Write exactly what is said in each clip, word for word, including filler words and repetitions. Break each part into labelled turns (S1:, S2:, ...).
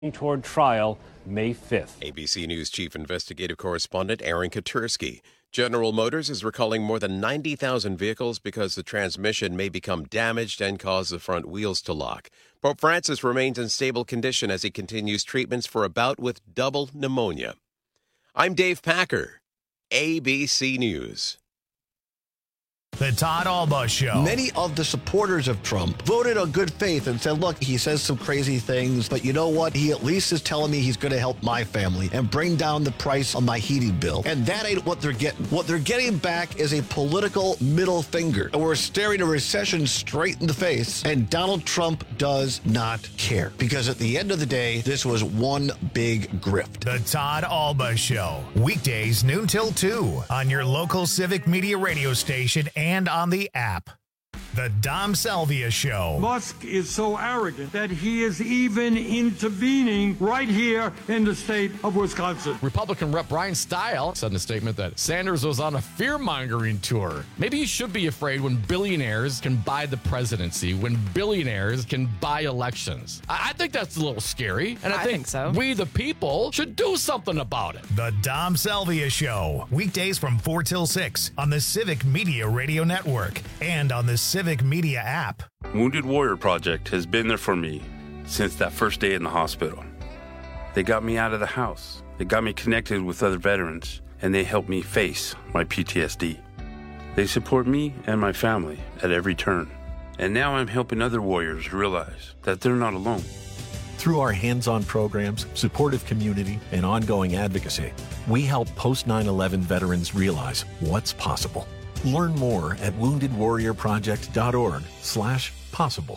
S1: toward trial May fifth.
S2: A B C News Chief Investigative Correspondent Aaron Katursky. General Motors is recalling more than ninety thousand vehicles because the transmission may become damaged and cause the front wheels to lock. Pope Francis remains in stable condition as he continues treatments for a bout with double pneumonia. I'm Dave Packer, A B C News.
S3: The Todd Alba Show.
S4: Many of the supporters of Trump voted on good faith and said, look, he says some crazy things, but you know what? He at least is telling me he's going to help my family and bring down the price on my heating bill. And that ain't what they're getting. What they're getting back is a political middle finger. And we're staring a recession straight in the face. And Donald Trump does not care. Because at the end of the day, this was one big grift.
S3: The Todd Alba Show. Weekdays noon till two on your local Civic Media radio station and on the app. The Dom Salvia Show.
S5: Musk is so arrogant that he is even intervening right here in the state of Wisconsin.
S6: Republican Rep Brian Stile said in a statement that Sanders was on a fear-mongering tour. Maybe you should be afraid when billionaires can buy the presidency, when billionaires can buy elections. I, I think that's a little scary, and I,
S7: I
S6: think,
S7: think so.
S6: we, the people, should do something about it.
S3: The Dom Salvia Show. Weekdays from four till six on the Civic Media Radio Network and on the Civic Media app.
S8: Wounded Warrior Project has been there for me since that first day in the hospital. They got me out of the house. They got me connected with other veterans, and they helped me face my P T S D. They support me and my family at every turn. And now I'm helping other warriors realize that they're not alone.
S9: Through our hands-on programs, supportive community, and ongoing advocacy, we help post nine eleven veterans realize what's possible. Learn more at wounded warrior project dot org slash possible.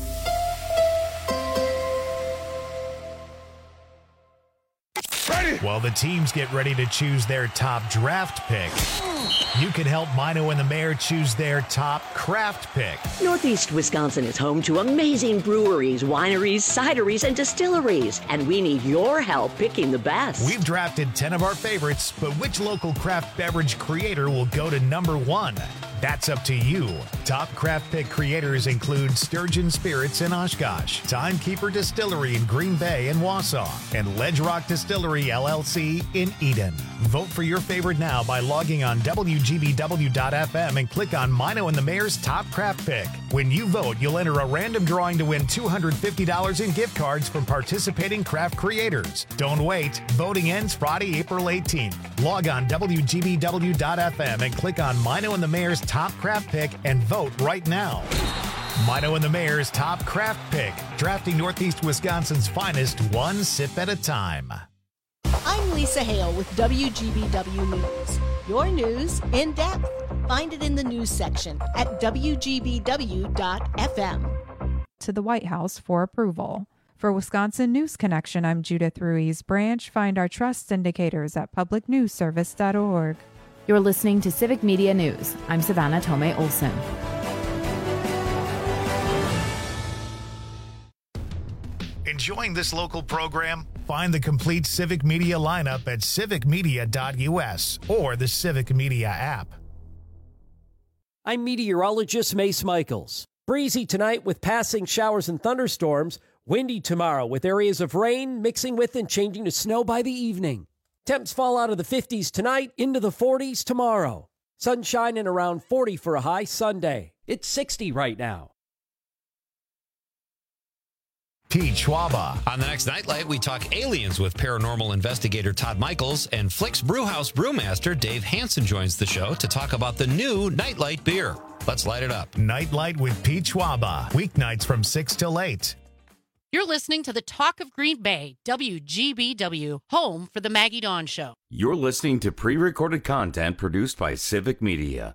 S3: Ready. While the teams get ready to choose their top draft pick, you can help Mino and the Mayor choose their top craft pick.
S10: Northeast Wisconsin is home to amazing breweries, wineries, cideries, and distilleries, and we need your help picking the best.
S3: We've drafted ten of our favorites, but which local craft beverage creator will go to number one? That's up to you. Top craft pick creators include Sturgeon Spirits in Oshkosh, Timekeeper Distillery in Green Bay and Wausau, and Ledge Rock Distillery L L C in Eden. Vote for your favorite now by logging on W G B W dot F M and click on Mino and the Mayor's Top Craft Pick. When you vote, you'll enter a random drawing to win two hundred fifty dollars in gift cards from participating craft creators. Don't wait. Voting ends Friday, April eighteenth. Log on W G B W dot F M and click on Mino and the Mayor's Top Craft Pick and vote right now. Mino and the Mayor's Top Craft Pick, drafting Northeast Wisconsin's finest one sip at a time.
S11: I'm Lisa Hale with W G B W News. Your news in depth. Find it in the news section at W G B W dot F M.
S7: To the White House for approval. For Wisconsin News Connection, I'm Judith Ruiz Branch. Find our trust indicators at public news service dot org.
S12: You're listening to Civic Media News. I'm Savannah Tomei Olson.
S3: Enjoying this local program? Find the complete Civic Media lineup at civic media dot U S or the Civic Media app.
S13: I'm meteorologist Mace Michaels. Breezy tonight with passing showers and thunderstorms. Windy tomorrow with areas of rain mixing with and changing to snow by the evening. Temps fall out of the fifties tonight into the forties tomorrow. Sunshine and around forty for a high Sunday. It's sixty right now.
S3: Pete Schwaba.
S14: On the next Nightlight, we talk aliens with paranormal investigator Todd Michaels, and Flick's Brewhouse brewmaster Dave Hansen joins the show to talk about the new Nightlight beer. Let's light it up.
S3: Nightlight with Pete Schwaba. Weeknights from six till eight.
S15: You're listening to the Talk of Green Bay, W G B W, home for the Maggie Dawn Show.
S16: You're listening to pre-recorded content produced by Civic Media.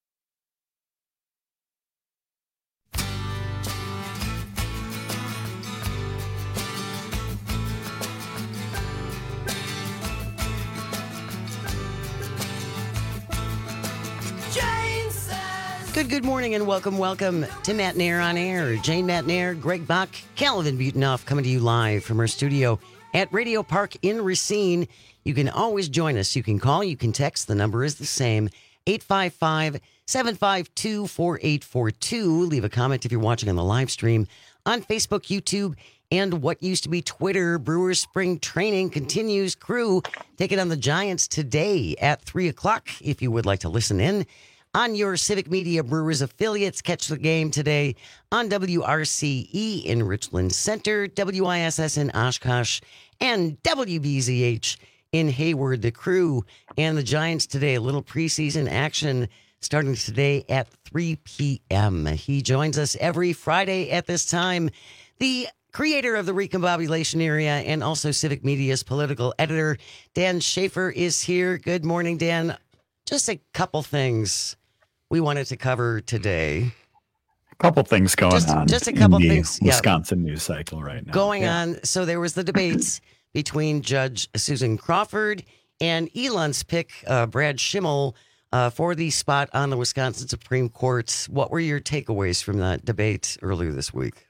S17: Good, good morning and welcome, welcome to Matt Nair on Air. Jane Matt Nair, Greg Bach, Calvin Butonoff coming to you live from our studio at Radio Park in Racine. You can always join us. You can call, you can text. The number is the same, eight five five, seven five two, four eight four two. Leave a comment if you're watching on the live stream on Facebook, YouTube, and what used to be Twitter. Brewers spring training continues. Crew taking on the Giants today at three o'clock. If you would like to listen in on your Civic Media Brewers affiliates, catch the game today on W R C E in Richland Center, W I S S in Oshkosh, and W B Z H in Hayward. The Crew and the Giants today, a little preseason action starting today at three p.m. He joins us every Friday at this time. The creator of the Recombobulation Area and also Civic Media's political editor, Dan Schaefer, is here. Good morning, Dan. Just a couple things we wanted to cover today.
S18: A couple things going
S17: just,
S18: on.
S17: Just a couple
S18: in the
S17: things.
S18: Wisconsin yeah. news cycle right now.
S17: Going
S18: yeah.
S17: on. So there was the debates between Judge Susan Crawford and Elon's pick, uh, Brad Schimmel, uh, for the spot on the Wisconsin Supreme Court. What were your takeaways from that debate earlier this week?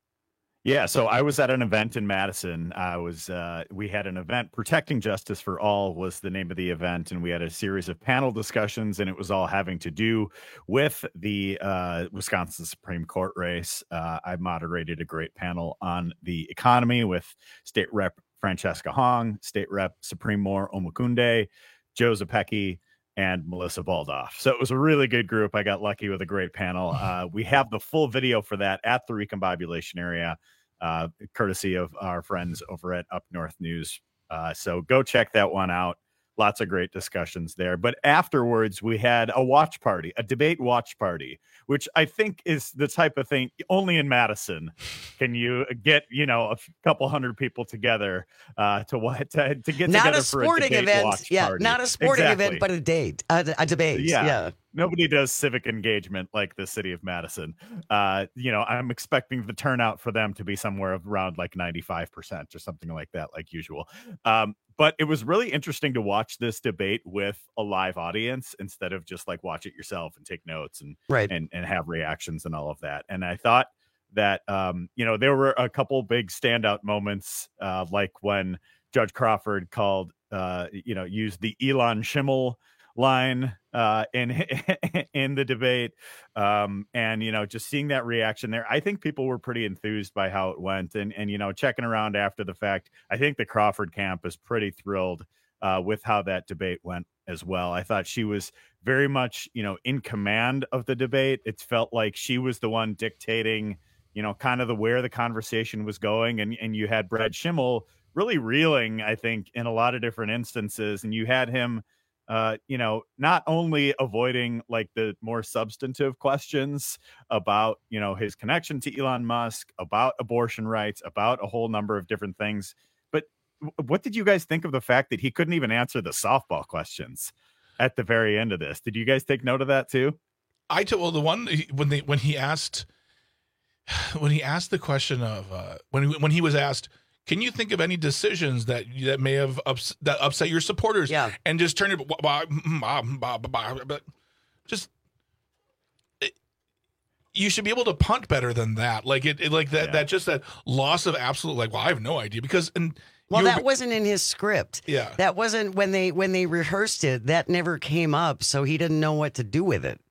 S18: Yeah, so I was at an event in Madison. I was, uh, we had an event, Protecting Justice for All was the name of the event, and we had a series of panel discussions, and it was all having to do with the uh, Wisconsin Supreme Court race. Uh, I moderated a great panel on the economy with State Rep Francesca Hong, State Rep Supreme Moore Omokunde, Joe Zepecki, and Melissa Baldoff. So it was a really good group. I got lucky with a great panel. Uh, we have the full video for that at the Recombobulation Area, uh, courtesy of our friends over at Up North News. Uh, so go check that one out. Lots of great discussions there. But afterwards, we had a watch party, a debate watch party, which I think is the type of thing only in Madison can you get, you know, a couple hundred people together uh, to what to, to get
S17: not
S18: together
S17: a
S18: for a
S17: sporting
S18: debate
S17: event.
S18: watch
S17: Yeah,
S18: party.
S17: not a sporting
S18: exactly.
S17: event, but a date, a, a debate.
S18: Yeah.
S17: yeah.
S18: Nobody does civic engagement like the city of Madison. Uh, you know, I'm expecting the turnout for them to be somewhere around like ninety-five percent or something like that, like usual. Um, but it was really interesting to watch this debate with a live audience instead of just like watch it yourself and take notes and
S17: right.
S18: and, and have reactions and all of that. And I thought that, um, you know, there were a couple big standout moments, uh, like when Judge Crawford called, uh, you know, used the Elon Schimmel line uh in in the debate, um and you know, just seeing that reaction there, I think people were pretty enthused by how it went. And and you know, checking around after the fact, I think the Crawford camp is pretty thrilled uh with how that debate went as well. I thought she was very much, you know, in command of the debate. It felt like she was the one dictating, you know, kind of the where the conversation was going. And and you had Brad Schimmel really reeling, I think, in a lot of different instances, and you had him Uh, you know, not only avoiding like the more substantive questions about, you know, his connection to Elon Musk, about abortion rights, about a whole number of different things. But w- what did you guys think of the fact that he couldn't even answer the softball questions at the very end of this? Did you guys take note of that too?
S19: I took, well, the one when they, when he asked, when he asked the question of, uh, when, when he was asked, can you think of any decisions that that may have ups, that upset your supporters?
S17: Yeah,
S19: and just turn it, but just it, you should be able to punt better than that. Like it, it like that, yeah. that just that loss of absolute. Like, well, I have no idea because and
S17: well, that wasn't in his script.
S19: Yeah,
S17: that wasn't when they when they rehearsed it. That never came up, so he didn't know what to do with it.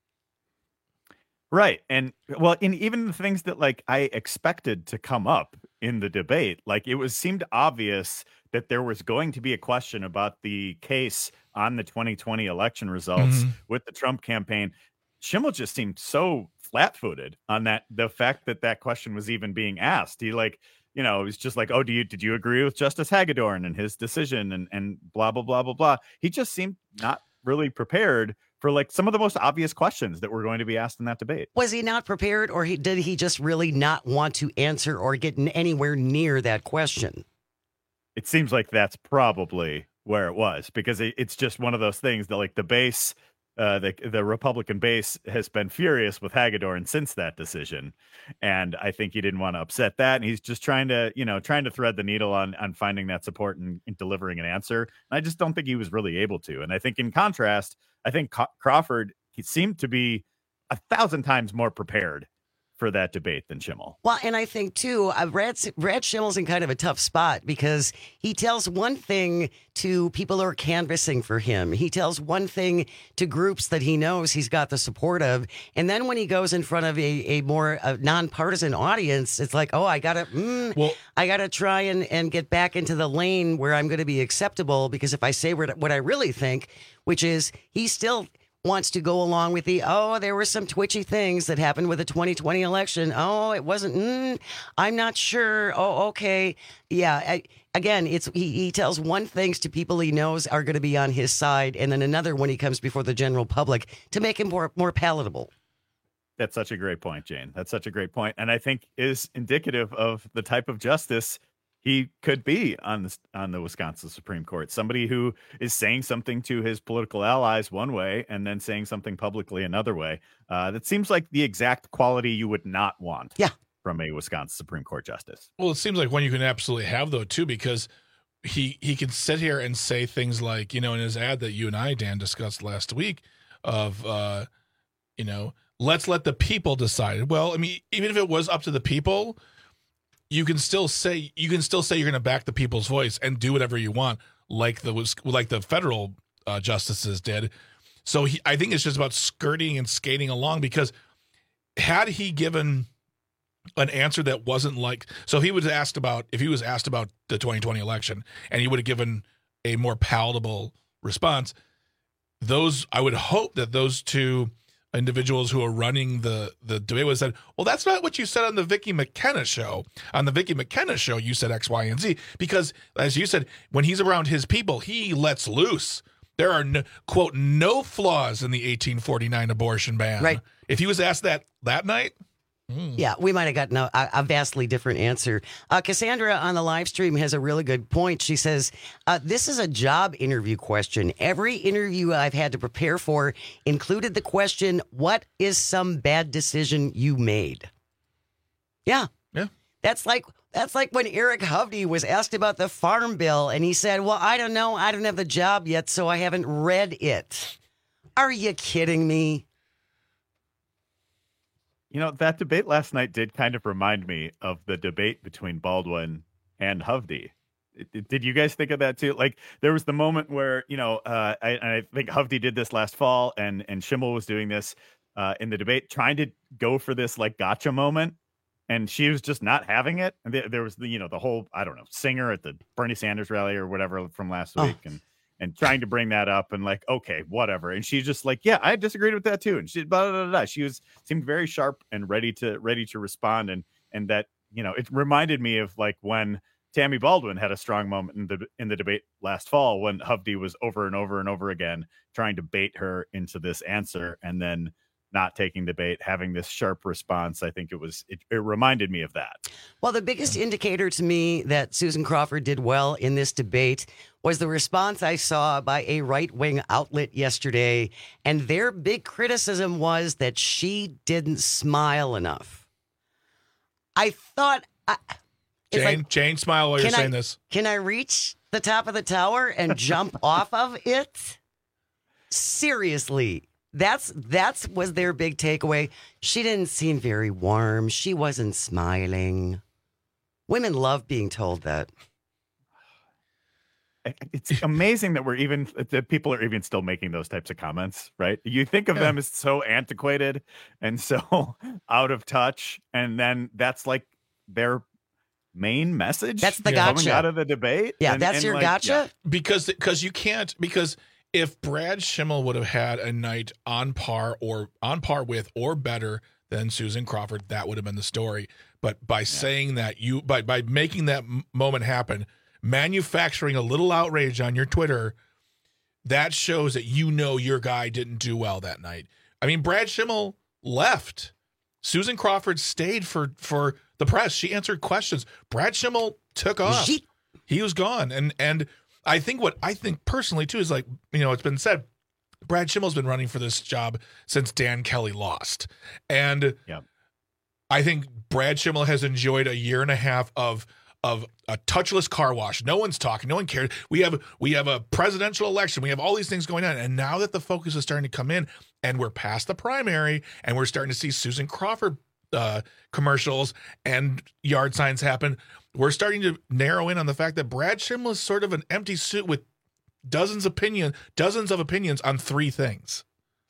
S18: Right. And well, in even the things that like I expected to come up in the debate, like it was seemed obvious that there was going to be a question about the case on the twenty twenty election results mm-hmm. with the Trump campaign. Schimmel just seemed so flat footed on that. The fact that that question was even being asked, he like, you know, it was just like, oh, do you, did you agree with Justice Hagedorn and his decision and, and blah, blah, blah, blah, blah. He just seemed not really prepared for like some of the most obvious questions that were going to be asked in that debate.
S17: Was he not prepared, or he, did he just really not want to answer or get anywhere near that question?
S18: It seems like that's probably where it was, because it, it's just one of those things that like the base, uh, the, the Republican base has been furious with Hagedorn since that decision. And I think he didn't want to upset that. And he's just trying to, you know, trying to thread the needle on, on finding that support and, and delivering an answer. And I just don't think he was really able to. And I think in contrast, I think Crawford, he seemed to be a thousand times more prepared for that debate than Schimmel.
S17: Well, and I think, too, uh, Brad, Brad Schimmel's in kind of a tough spot because he tells one thing to people who are canvassing for him. He tells one thing to groups that he knows he's got the support of. And then when he goes in front of a, a more uh, nonpartisan audience, it's like, oh, I got to mm, well, I got to try and, and get back into the lane where I'm going to be acceptable, because if I say what I really think, which is he still wants to go along with the, oh, there were some twitchy things that happened with the twenty twenty election. Oh, it wasn't, mm, I'm not sure. Oh, okay. Yeah. I, again, it's he, he tells one things to people he knows are going to be on his side, and then another when he comes before the general public to make him more, more palatable.
S18: That's such a great point, Jane. That's such a great point. And I think is indicative of the type of justice he could be on the, on the Wisconsin Supreme Court. Somebody who is saying something to his political allies one way and then saying something publicly another way. Uh, that seems like the exact quality you would not want
S17: yeah.
S18: from a Wisconsin Supreme Court justice.
S19: Well, it seems like one you can absolutely have, though, too, because he, he can sit here and say things like, you know, in his ad that you and I, Dan, discussed last week of, uh, you know, let's let the people decide. Well, I mean, even if it was up to the people, you can still say you can still say you're going to back the people's voice and do whatever you want, like the like the federal uh, justices did. So he, I think it's just about skirting and skating along, because had he given an answer that wasn't like, so if he was asked about if he was asked about the twenty twenty election and he would have given a more palatable response, those I would hope that those two individuals who are running the, the debate was said, well, that's not what you said on the Vicki McKenna show. On the Vicki McKenna show, you said X, Y, and Z. Because, as you said, when he's around his people, he lets loose. There are, no, quote, no flaws in the eighteen forty-nine abortion ban.
S17: Right.
S19: If he was asked that that night, mm.
S17: yeah, we might have gotten a, a vastly different answer. Uh, Cassandra on the live stream has a really good point. She says, uh, this is a job interview question. Every interview I've had to prepare for included the question, what is some bad decision you made? Yeah.
S19: Yeah.
S17: That's like that's like when Eric Hovde was asked about the Farm Bill, and he said, well, I don't know. I don't have the job yet, so I haven't read it. Are you kidding me?
S18: You know, that debate last night did kind of remind me of the debate between Baldwin and Hovde. It, it, did you guys think of that too? Like, there was the moment where, you know, uh, I, I think Hovde did this last fall, and and Schimmel was doing this uh, in the debate, trying to go for this like gotcha moment, and she was just not having it. And there, there was the, you know, the whole, I don't know, singer at the Bernie Sanders rally or whatever from last
S17: Oh.
S18: week, and and trying to bring that up and like, okay, whatever. And she's just like, yeah, I disagreed with that too. And she, blah, blah, blah, blah. She was seemed very sharp and ready to ready to respond. And and that, you know, it reminded me of like when Tammy Baldwin had a strong moment in the in the debate last fall, when Hovde was over and over and over again trying to bait her into this answer and then not taking the bait, having this sharp response. I think it was, it, it reminded me of that.
S17: Well, the biggest indicator to me that Susan Crawford did well in this debate was the response I saw by a right-wing outlet yesterday. And their big criticism was that she didn't smile enough. I thought... I,
S19: Jane,
S17: like,
S19: Jane, smile while you're
S17: can
S19: saying
S17: I,
S19: this.
S17: Can I reach the top of the tower and jump off of it? Seriously. That's that's was their big takeaway. She didn't seem very warm. She wasn't smiling. Women love being told that.
S18: It's amazing that we're even that people are even still making those types of comments, right? You think of
S19: Yeah.
S18: them as so antiquated and so out of touch, and then that's like their main message.
S17: That's the
S18: coming
S17: gotcha.
S18: out of the debate.
S17: Yeah,
S18: And-
S17: that's
S18: and
S17: your
S18: like,
S17: gotcha.
S18: yeah.
S19: Because because you can't because if Brad Schimmel would have had a night on par or on par with or better than Susan Crawford, that would have been the story. But by saying that you by by making that m- moment happen, manufacturing a little outrage on your Twitter, that shows that you know your guy didn't do well that night. I mean, Brad Schimmel left. Susan Crawford stayed for for the press. She answered questions. Brad Schimmel took off.
S17: She-
S19: he was gone. And and I think what I think personally too is like, you know, it's been said, Brad Schimmel's been running for this job since Dan Kelly lost. And
S18: yeah.
S19: I think Brad Schimmel has enjoyed a year and a half of of a touchless car wash. No one's talking. No one cares. We have we have a presidential election. We have all these things going on. And now that the focus is starting to come in and we're past the primary and we're starting to see Susan Crawford uh, commercials and yard signs happen, we're starting to narrow in on the fact that Brad Schimel is sort of an empty suit with dozens opinion, dozens of opinions on three things.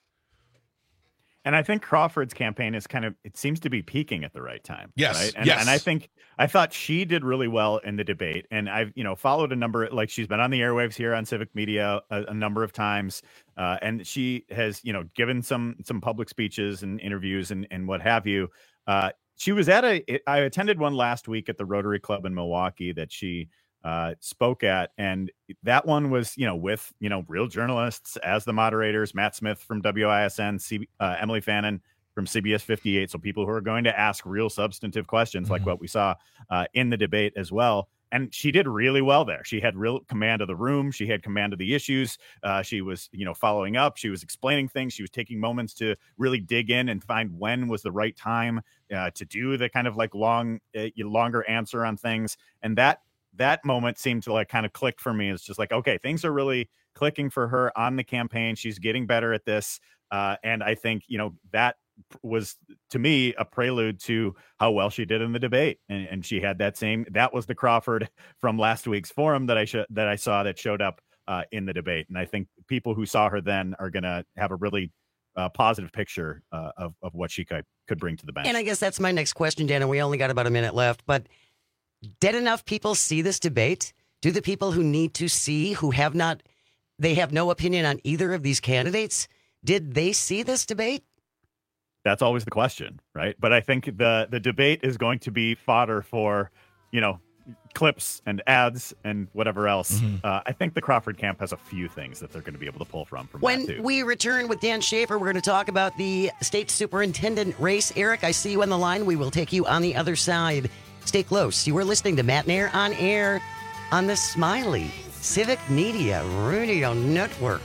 S18: And I think Crawford's campaign is kind of, it seems to be peaking at the right time.
S19: Yes.
S18: Right? And,
S19: yes.
S18: and I think, I thought she did really well in the debate. And I've, you know, followed a number, like she's been on the airwaves here on Civic Media a, a number of times. Uh, and she has, you know, given some, some public speeches and interviews and, and what have you. Uh, she was at a, I attended one last week at the Rotary Club in Milwaukee that she uh, spoke at. And that one was, you know, with, you know, real journalists as the moderators, Matt Smith from W I S N, C, uh, Emily Fannin from C B S fifty-eight. So people who are going to ask real substantive questions mm-hmm. like what we saw uh, in the debate as well. And she did really well there. She had real command of the room. She had command of the issues. Uh, she was, you know, following up. She was explaining things. She was taking moments to really dig in and find when was the right time uh, to do the kind of like long, uh, longer answer on things. And that that moment seemed to like kind of click for me. It's just like, okay, things are really clicking for her on the campaign. She's getting better at this. Uh, and I think, you know, that was to me a prelude to how well she did in the debate. And, and she had that same, that was the Crawford from last week's forum that I sh- that I saw that showed up uh, in the debate. And I think people who saw her then are going to have a really uh, positive picture uh, of, of what she could, could bring to the bench.
S17: And I guess that's my next question, Dan, and we only got about a minute left, but did enough people see this debate? Do the people who need to see, who have not, they have no opinion on either of these candidates, did they see this debate?
S18: That's always the question, right? But I think the the debate is going to be fodder for, you know, clips and ads and whatever else. Mm-hmm. Uh, I think the Crawford camp has a few things that they're going to be able to pull from. from
S17: when
S18: that too.
S17: We return with Dan Schaefer, we're going to talk about the state superintendent race. Eric, I see you on the line. We will take you on the other side. Stay close. You are listening to Matt Nair on air on the Smiley Civic Media Radio Network.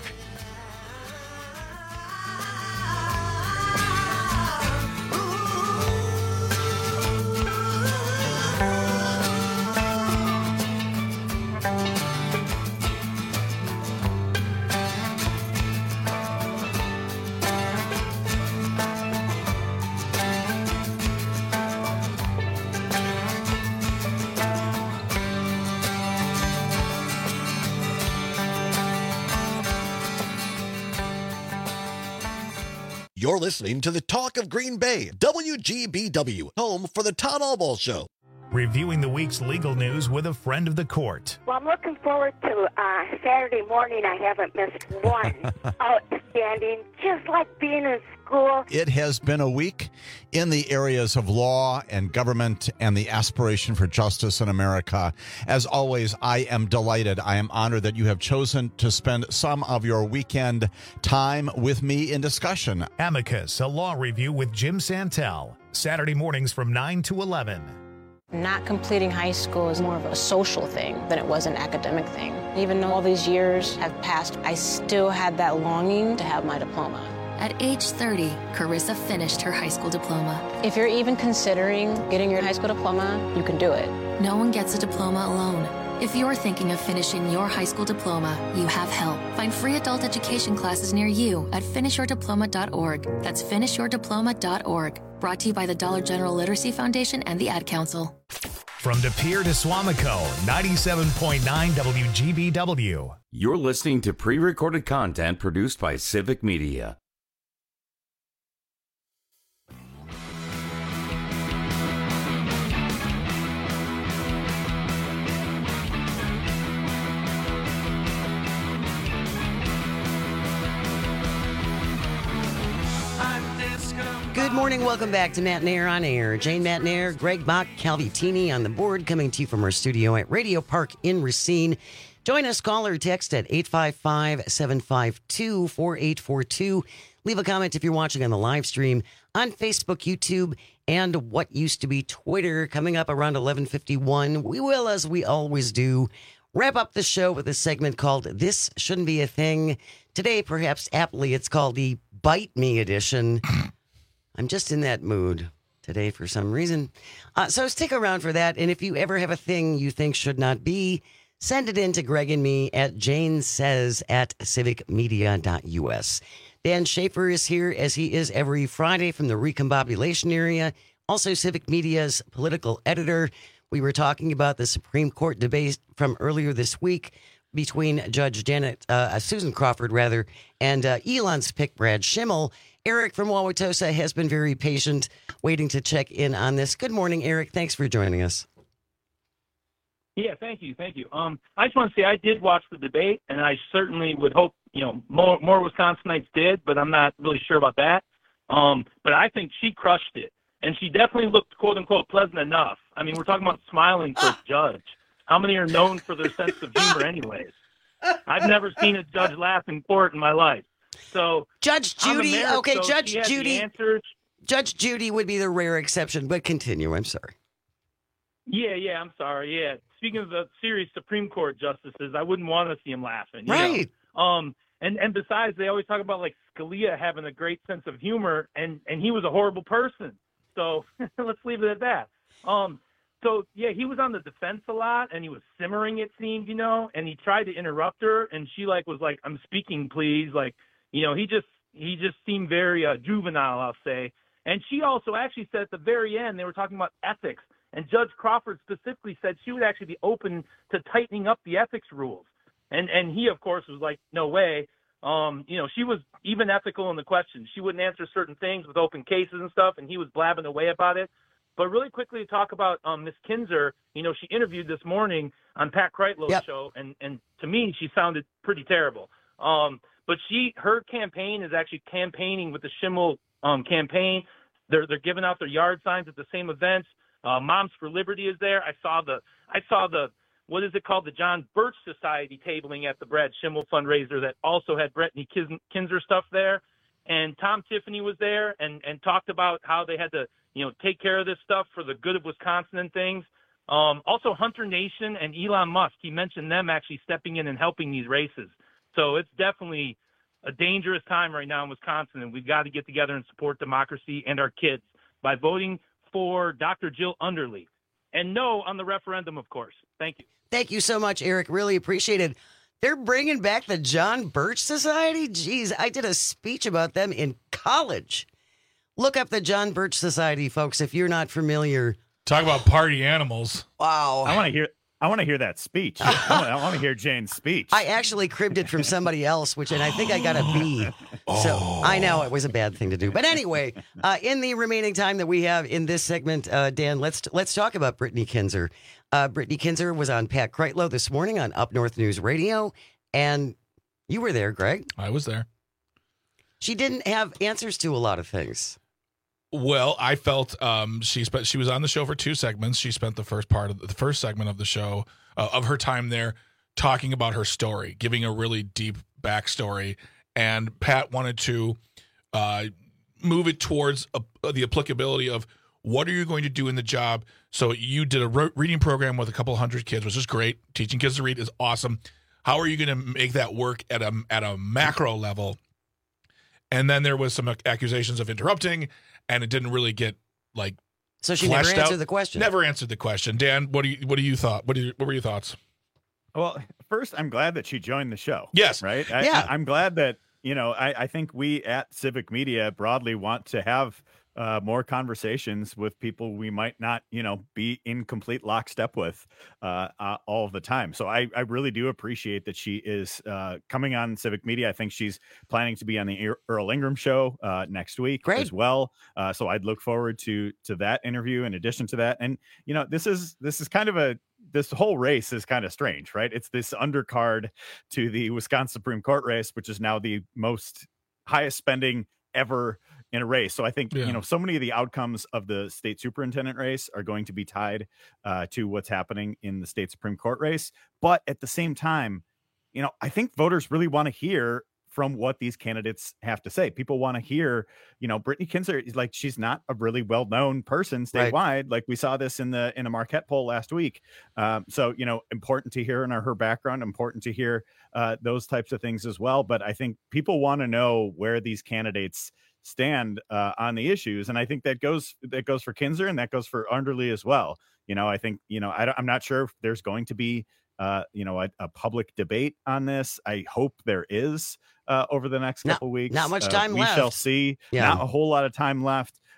S4: You're listening to the Talk of Green Bay, W G B W, home for the Todd Albaugh Show.
S3: Reviewing the week's legal news with a friend of the court.
S20: Well, I'm looking forward to uh, Saturday morning. I haven't missed one. Outstanding, just like being in school.
S21: It has been a week in the areas of law and government and the aspiration for justice in America. As always, I am delighted. I am honored that you have chosen to spend some of your weekend time with me in discussion.
S3: Amicus, a law review with Jim Santel. Saturday mornings from nine to eleven.
S22: Not completing high school is more of a social thing than it was an academic thing. Even though all these years have passed, I still had that longing to have my diploma.
S23: At age thirty, Carissa finished her high school diploma.
S22: If you're even considering getting your high school diploma, you can do it.
S23: No one gets a diploma alone. If you're thinking of finishing your high school diploma, you have help. Find free adult education classes near you at finish your diploma dot org. That's finish your diploma dot org. Brought to you by the Dollar General Literacy Foundation and the Ad Council.
S3: From De Pere to Swamico, ninety-seven point nine W G B W.
S16: You're listening to pre-recorded content produced by Civic Media.
S17: Good morning. Welcome back to Matt Nair on Air. Jane Matt Nair, Greg Bach, Calvi Tini on the board, coming to you from our studio at Radio Park in Racine. Join us, call or text at eight five five, seven five two, four eight four two. Leave a comment if you're watching on the live stream on Facebook, YouTube, and what used to be Twitter. Coming up around eleven fifty-one, we will, as we always do, wrap up the show with a segment called This Shouldn't Be a Thing. Today, perhaps aptly, it's called the Bite Me Edition. I'm just in that mood today for some reason. Uh, so stick around for that. And if you ever have a thing you think should not be, send it in to Greg and me at janesays at civic media dot u s. Dan Schaefer is here, as he is every Friday from the recombobulation area. also Civic Media's political editor. We were talking about the Supreme Court debate from earlier this week between Judge Janet, uh, Susan Crawford, rather, and uh, Elon's pick, Brad Schimmel. Eric from Wauwatosa has been very patient, waiting to check in on this. Good morning, Eric. Thanks for joining us.
S1: Yeah, thank you, thank you. Um, I just want to say I did watch the debate, and I certainly would hope, you know, more more Wisconsinites did, but I'm not really sure about that. Um, but I think she crushed it, and she definitely looked, quote unquote, pleasant enough. I mean, we're talking about smiling for a judge. How many are known for their sense of humor, anyways? I've never seen a judge laugh in court in my life. So
S17: Judge Judy,
S1: married,
S17: okay,
S1: so
S17: Judge
S1: she had
S17: Judy,
S1: the answers.
S17: Judge Judy would be the rare exception, but continue. I'm sorry.
S1: Yeah, yeah, I'm sorry. Yeah, speaking of the serious Supreme Court justices, I wouldn't want to see them laughing. you
S17: Right.
S1: know? Um, and and besides, they always talk about like Scalia having a great sense of humor, and and he was a horrible person. So let's leave it at that. Um, so yeah, he was on the defense a lot, and he was simmering, it seemed, you know, and he tried to interrupt her, and she like was like, "I'm speaking, please." Like, you know, he just he just seemed very uh, juvenile, I'll say. And she also actually said at the very end, they were talking about ethics, and Judge Crawford specifically said she would actually be open to tightening up the ethics rules. And and he, of course, was like, no way. Um, you know, she was even ethical in the questions. She wouldn't answer certain things with open cases and stuff, and he was blabbing away about it. But really quickly to talk about um, Miss Kinzer, you know, she interviewed this morning on Pat Kreitlow's
S17: Yep.
S1: show, and, and to me, she sounded pretty terrible. Um, but she, her campaign is actually campaigning with the Schimmel um, campaign. They're they're giving out their yard signs at the same events. Uh, Moms for Liberty is there. I saw the I saw the what is it called the John Birch Society tabling at the Brad Schimmel fundraiser that also had Brittany Kinzer stuff there. And Tom Tiffany was there and and talked about how they had to you know take care of this stuff for the good of Wisconsin and things. Um, also, Hunter Nation and Elon Musk. He mentioned them actually stepping in and helping these races. So it's definitely a dangerous time right now in Wisconsin, and we've got to get together and support democracy and our kids by voting for Doctor Jill Underly. And no on the referendum, of course. Thank you.
S17: Thank you so much, Eric. Really appreciate it. They're bringing back the John Birch Society? Geez, I did a speech about them in college. Look up the John Birch Society, folks, if you're not familiar.
S19: Talk about party animals.
S17: Wow.
S18: I want to hear I want to hear that speech. I want to hear Jane's speech.
S17: I actually cribbed it from somebody else, which, and I think I got a B. So I know it was a bad thing to do. But anyway, uh, in the remaining time that we have in this segment, uh, Dan, let's let's talk about Brittany Kinzer. Uh, Brittany Kinzer was on Pat Kreitlow this morning on Up North News Radio, and you were there, Greg.
S19: I was there.
S17: She didn't have answers to a lot of things.
S19: Well, I felt um, she spent. She was on the show for two segments. She spent the first part of the, the first segment of the show uh, of her time there talking about her story, giving a really deep backstory. And Pat wanted to uh, move it towards a, the applicability of what are you going to do in the job. So you did a re- reading program with a couple hundred kids, which is great. Teaching kids to read is awesome. How are you going to make that work at a at a macro level? And then there was some accusations of interrupting. And it didn't really get like.
S17: So she never answered
S19: out.
S17: the question.
S19: Never answered the question. Dan, what do you what do you thought? What do you, what were your thoughts?
S18: Well, first, I'm glad that she joined the show.
S19: Yes,
S18: right. I,
S17: yeah,
S18: I, I'm glad that you know. I, I think we at Civic Media broadly want to have uh, more conversations with people we might not, you know, be in complete lockstep with uh, uh, all the time. So I, I really do appreciate that she is uh, coming on Civic Media. I think she's planning to be on the Earl Ingram show uh, next week
S17: Great.
S18: as well. Uh, so I'd look forward to to that interview in addition to that. And, you know, this is this is kind of a this whole race is kind of strange, right? It's this undercard to the Wisconsin Supreme Court race, which is now the most highest spending ever in a race. So I think, yeah. you know, so many of the outcomes of the state superintendent race are going to be tied uh, to what's happening in the state Supreme Court race. But at the same time, you know, I think voters really want to hear from what these candidates have to say. People want to hear, you know, Brittany Kinzer is like, she's not a really well-known person statewide. Right. Like we saw this in the, in a Marquette poll last week. Um, so, you know, important to hear in her, her background, important to hear uh, those types of things as well. But I think people want to know where these candidates stand uh, on the issues. And I think that goes, that goes for Kinzer and that goes for Underly as well. You know, I think, you know, I, I'm not sure if there's going to be, uh, you know, a, a public debate on this. I hope there is uh, over the next couple
S17: not,
S18: weeks.
S17: Not much
S18: uh,
S17: time
S18: we
S17: left.
S18: We shall see. Yeah. Not a whole lot of time left.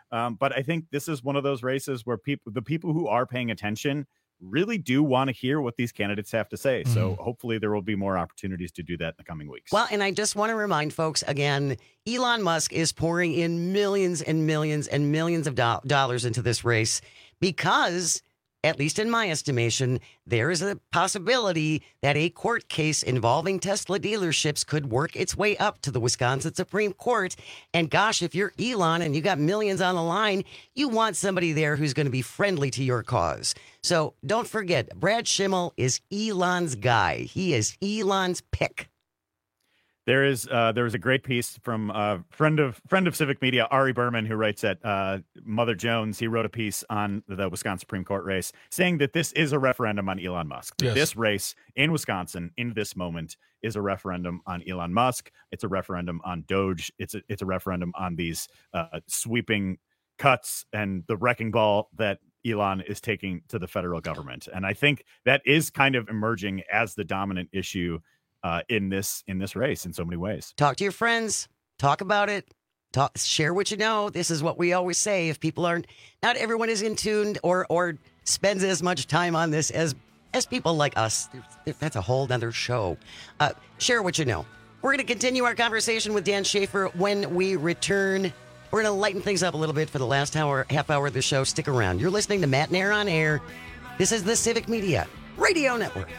S18: Um, but I think this is one of those races where people, the people who are paying attention, really do want to hear what these candidates have to say. Mm-hmm. So hopefully there will be more opportunities to do that in the coming weeks.
S17: Well, and I just want to remind folks again, Elon Musk is pouring in millions and millions and millions of do- dollars into this race because, at least in my estimation, there is a possibility that a court case involving Tesla dealerships could work its way up to the Wisconsin Supreme Court. And gosh, if you're Elon and you got millions on the line, you want somebody there who's going to be friendly to your cause. So don't forget, Brad Schimmel is Elon's guy. He is Elon's pick.
S18: There is uh, there was a great piece from a friend of friend of Civic Media, Ari Berman, who writes at uh, Mother Jones. He wrote a piece on the Wisconsin Supreme Court race saying that this is a referendum on Elon Musk. Yes. This race in Wisconsin in this moment is a referendum on Elon Musk. It's a referendum on Doge. It's a, it's a referendum on these uh, sweeping cuts and the wrecking ball that Elon is taking to the federal government. And I think that is kind of emerging as the dominant issue Uh, in this in this race in so many ways.
S17: Talk to your friends. Talk about it. Talk, share what you know. This is what we always say. If people aren't, not everyone is in tuned or or spends as much time on this as as people like us. That's a whole nother show. Uh, share what you know. We're going to continue our conversation with Dan Schaefer when we return. We're going to lighten things up a little bit for the last hour, half hour of the show. Stick around. You're listening to Matt Nair on Air. This is the Civic Media Radio Network.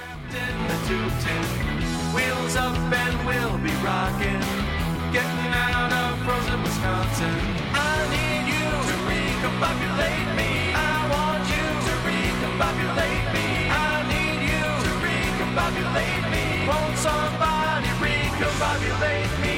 S2: Wheels up and we'll be rocking, getting out of frozen Wisconsin. I need you to recombobulate me. I want you to recombobulate me. I need you to recombobulate me. Won't somebody recombobulate me?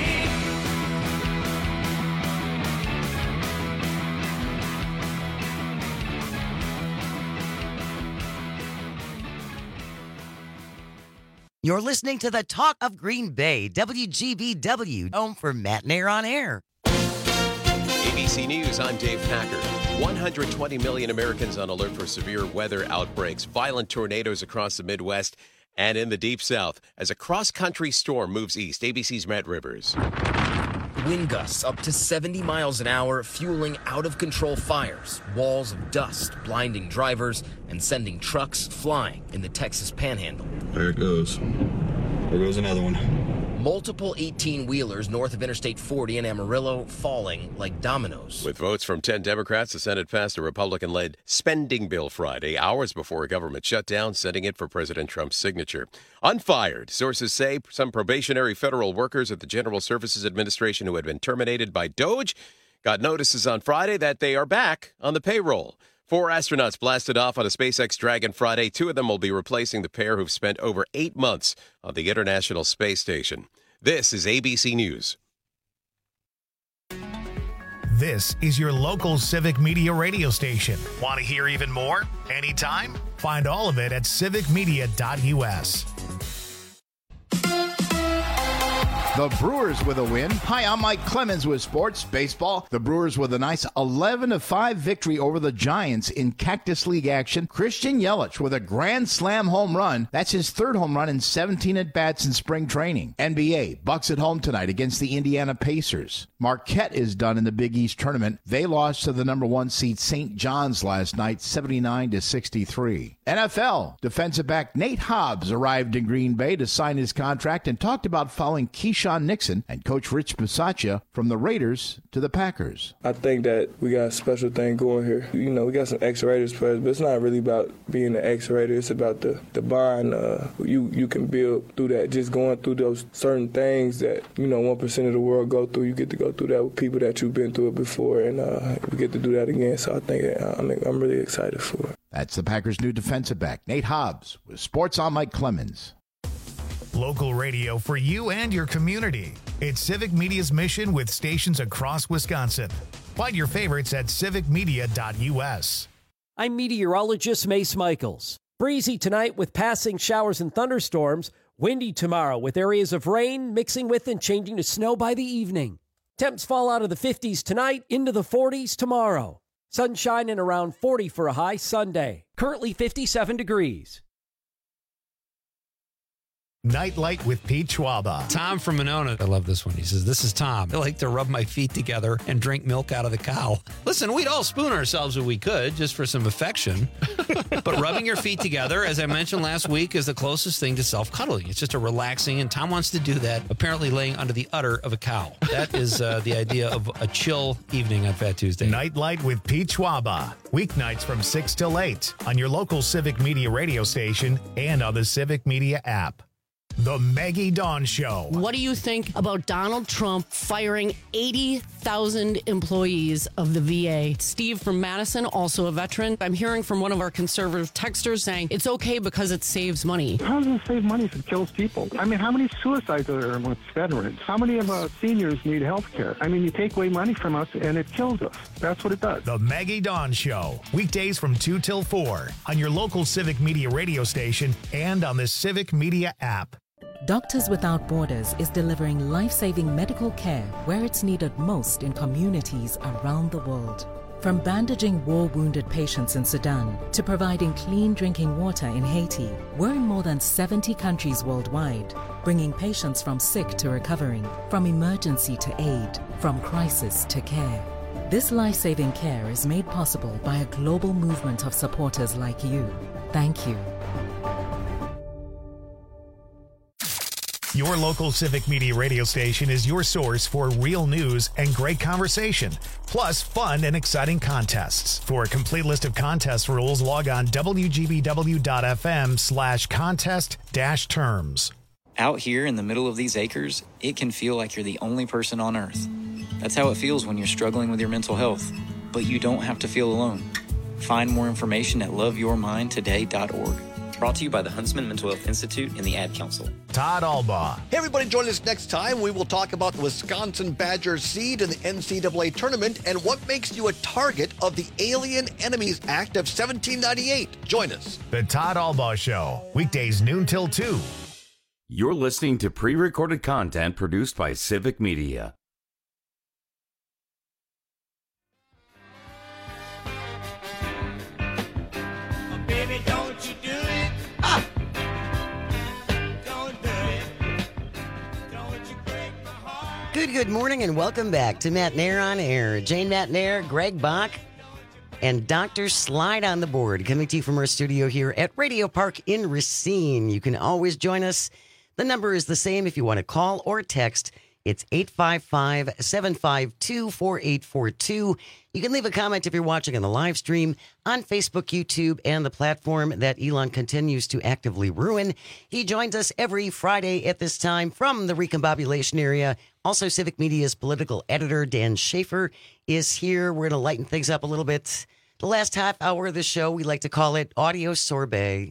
S17: You're listening to the Talk of Green Bay, W G B W, home for Matt Nair on Air.
S5: A B C News, I'm Dave Packer. one hundred twenty million Americans on alert for severe weather outbreaks, violent tornadoes across the Midwest and in the Deep South as a cross-country storm moves east. A B C's Matt Rivers.
S6: Wind gusts up to seventy miles an hour, fueling out-of-control fires, walls of dust blinding drivers and sending trucks flying in the Texas Panhandle.
S24: There it goes. There goes another one.
S6: Multiple eighteen-wheelers north of Interstate forty in Amarillo falling like dominoes.
S5: With votes from ten Democrats, the Senate passed a Republican-led spending bill Friday, hours before a government shutdown, sending it for President Trump's signature. Unfired, sources say some probationary federal workers at the General Services Administration who had been terminated by Doge got notices on Friday that they are back on the payroll. Four astronauts blasted off on a SpaceX Dragon Friday. Two of them will be replacing the pair who've spent over eight months on the International Space Station. This is A B C News.
S3: This is your local Civic Media radio station. Want to hear even more? Anytime? Find all of it at civic media dot u s.
S25: The Brewers with a win. Hi, I'm Mike Clemens with Sports Baseball. The Brewers with a nice eleven to five victory over the Giants in Cactus League action. Christian Yelich with a grand slam home run. That's his third home run in seventeen at-bats in spring training. N B A, Bucks at home tonight against the Indiana Pacers. Marquette is done in the Big East tournament. They lost to the number one seed Saint John's last night, seventy-nine to sixty-three. N F L, defensive back Nate Hobbs arrived in Green Bay to sign his contract and talked about following Keyshawn Nixon and Coach Rich Bisaccia from the Raiders to the Packers.
S26: I think that we got a special thing going here. You know, we got some ex-Raiders players, but it's not really about being an ex-Raider. It's about the, the bond uh, you, you can build through that, just going through those certain things that, you know, one percent of the world go through. You get to go through that with people that you've been through it before, and uh, we get to do that again. So I think uh, I'm, I'm really excited for it.
S25: That's the Packers' new defensive back, Nate Hobbs, with Sports on Mike Clemens.
S3: Local radio for you and your community. It's Civic Media's mission with stations across Wisconsin. Find your favorites at civic media dot u s.
S13: I'm meteorologist Mace Michaels. Breezy tonight with passing showers and thunderstorms. Windy tomorrow with areas of rain mixing with and changing to snow by the evening. Temps fall out of the fifties tonight into the forties tomorrow. Sunshine and around forty for a high Sunday. Currently fifty-seven degrees.
S3: Nightlight with Pete Schwaba.
S14: Tom from Monona. I love this one. He says, this is Tom. I like to rub my feet together and drink milk out of the cow. Listen, we'd all spoon ourselves if we could, just for some affection. But rubbing your feet together, as I mentioned last week, is the closest thing to self-cuddling. It's just a relaxing, and Tom wants to do that, apparently laying under the udder of a cow. That is uh, the idea of a chill evening on Fat Tuesday.
S3: Nightlight with Pete Schwaba. Weeknights from six till eight on your local Civic Media radio station and on the Civic Media app. The Maggie Dawn Show.
S7: What do you think about Donald Trump firing eighty thousand employees of the V A? Steve from Madison, also a veteran. I'm hearing from one of our conservative texters saying it's okay because it saves money.
S8: How does it save money if it kills people? I mean, how many suicides are there amongst veterans? How many of our seniors need health care? I mean, you take away money from us and it kills us. That's what it does.
S3: The Maggie Dawn Show. Weekdays from two till four on your local Civic Media radio station and on the Civic Media app.
S9: Doctors Without Borders is delivering life-saving medical care where it's needed most in communities around the world. From bandaging war-wounded patients in Sudan to providing clean drinking water in Haiti, we're in more than seventy countries worldwide, bringing patients from sick to recovering, from emergency to aid, from crisis to care. This life-saving care is made possible by a global movement of supporters like you. Thank you.
S3: Your local Civic Media radio station is your source for real news and great conversation, plus fun and exciting contests. For a complete list of contest rules, log on W G B W dot F M slash contest dash terms.
S10: Out here in the middle of these acres, it can feel like you're the only person on Earth. That's how it feels when you're struggling with your mental health. But you don't have to feel alone. Find more information at love your mind today dot org. Brought to you by the Huntsman Mental Health Institute and the Ad Council.
S3: Todd Albaugh.
S4: Hey, everybody, join us next time. We will talk about the Wisconsin Badgers seed in the N C double A tournament and what makes you a target of the Alien Enemies Act of seventeen ninety-eight. Join us.
S3: The Todd Albaugh Show. Weekdays noon till two.
S16: You're listening to pre-recorded content produced by Civic Media.
S2: Baby, don't you do it. Ah. Don't do it. Don't you break my heart.
S17: Good, good morning and welcome back to Matt Nair on Air. Jane Matt Nair, Greg Bach, and Doctor Slide on the board coming to you from our studio here at Radio Park in Racine. You can always join us. The number is the same if you want to call or text. It's eight five five, seven five two, four eight four two. You can leave a comment if you're watching on the live stream on Facebook, YouTube, and the platform that Elon continues to actively ruin. He joins us every Friday at this time from the recombobulation area. Also, Civic Media's political editor, Dan Schaefer, is here. We're going to lighten things up a little bit. The last half hour of the show, we like to call it Audio Sorbet.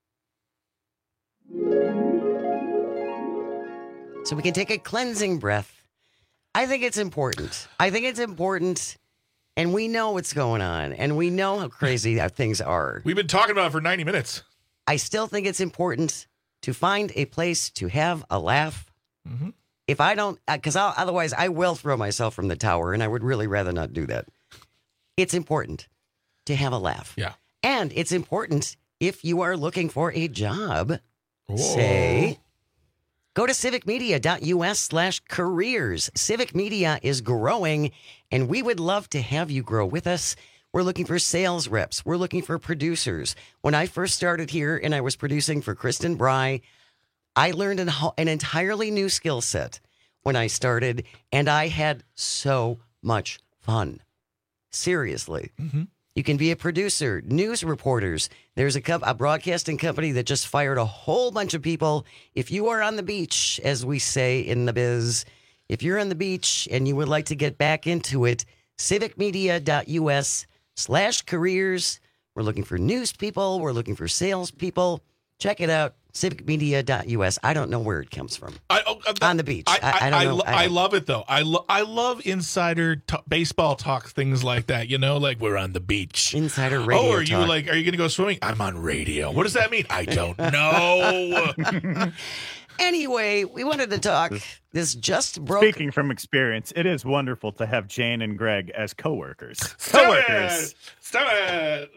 S17: So we can take a cleansing breath. I think it's important. I think it's important, and we know what's going on, and we know how crazy that things are.
S19: We've been talking about it for ninety minutes.
S17: I still think it's important to find a place to have a laugh.
S19: Mm-hmm.
S17: If I don't, because otherwise I will throw myself from the tower, and I would really rather not do that. It's important to have a laugh.
S19: Yeah.
S17: And it's important if you are looking for a job,
S19: Whoa.
S17: say... Go to civicmedia.us slash careers. Civic Media is growing, and we would love to have you grow with us. We're looking for sales reps. We're looking for producers. When I first started here and I was producing for Kristen Bry, I learned an, an entirely new skill set when I started, and I had so much fun. Seriously.
S19: Mm-hmm.
S17: You can be a producer, news reporters. There's a, co- a broadcasting company that just fired a whole bunch of people. If you are on the beach, as we say in the biz, if you're on the beach and you would like to get back into it, civicmedia.us slash careers. We're looking for news people. We're looking for sales people. Check it out. civicmedia.us. I don't know where it comes from.
S19: I, oh, uh,
S17: on the beach.
S19: I,
S17: I, I don't
S19: I,
S17: know.
S19: lo-
S17: I,
S19: I love it, though. I, lo- I love insider t- baseball talk, things like that. You know, like we're on the beach.
S17: Insider radio
S19: Oh, are you
S17: talk.
S19: like, are you going to go swimming? I'm on radio. What does that mean? I don't know.
S17: Anyway, we wanted to talk. This just broke.
S18: Speaking from experience, it is wonderful to have Jane and Greg as coworkers.
S19: Stop
S18: Coworkers.
S19: it! Stop it!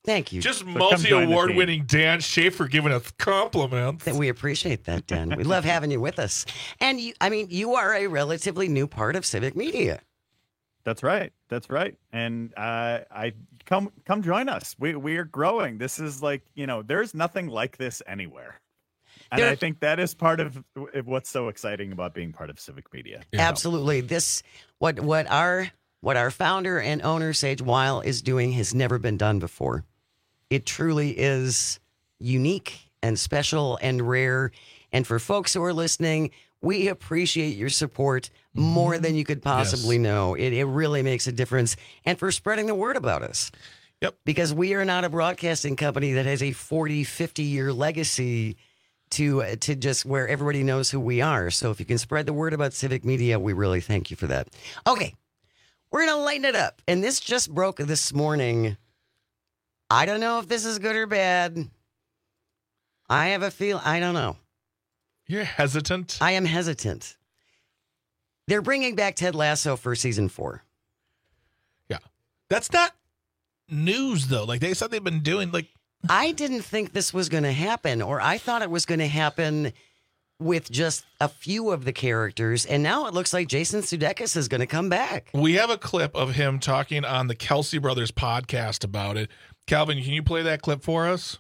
S17: Thank you.
S19: Just
S17: So
S19: multi-award winning Dan Schaefer giving us compliments.
S17: We appreciate that, Dan. We love having you with us. And you, I mean, you are a relatively new part of Civic Media.
S18: That's right. That's right. And uh, I come come join us. We we are growing. This is like, you know, there's nothing like this anywhere. And
S17: There-
S18: I think that is part of what's so exciting about being part of Civic Media.
S17: Absolutely. This what what our what our founder and owner Sage Weil is doing has never been done before. It truly is unique and special and rare. And for folks who are listening, we appreciate your support more than you could possibly
S19: Yes.
S17: know. It, it really makes a difference. And for spreading the word about us.
S19: Yep.
S17: Because we are not a broadcasting company that has a forty, fifty year legacy to to just where everybody knows who we are. So if you can spread the word about Civic Media, we really thank you for that. Okay, we're going to lighten it up. And this just broke this morning. I don't know if this is good or bad. I have a feel. I don't know.
S19: You're hesitant.
S17: I am hesitant. They're bringing back Ted Lasso for season four.
S19: Yeah. That's not news, though. Like, they said they've been doing, like...
S17: I didn't think this was going to happen, or I thought it was going to happen with just a few of the characters, and now it looks like Jason Sudeikis is going to come back.
S19: We have a clip of him talking on the Kelsey Brothers podcast about it. Calvin, can you play that clip for us?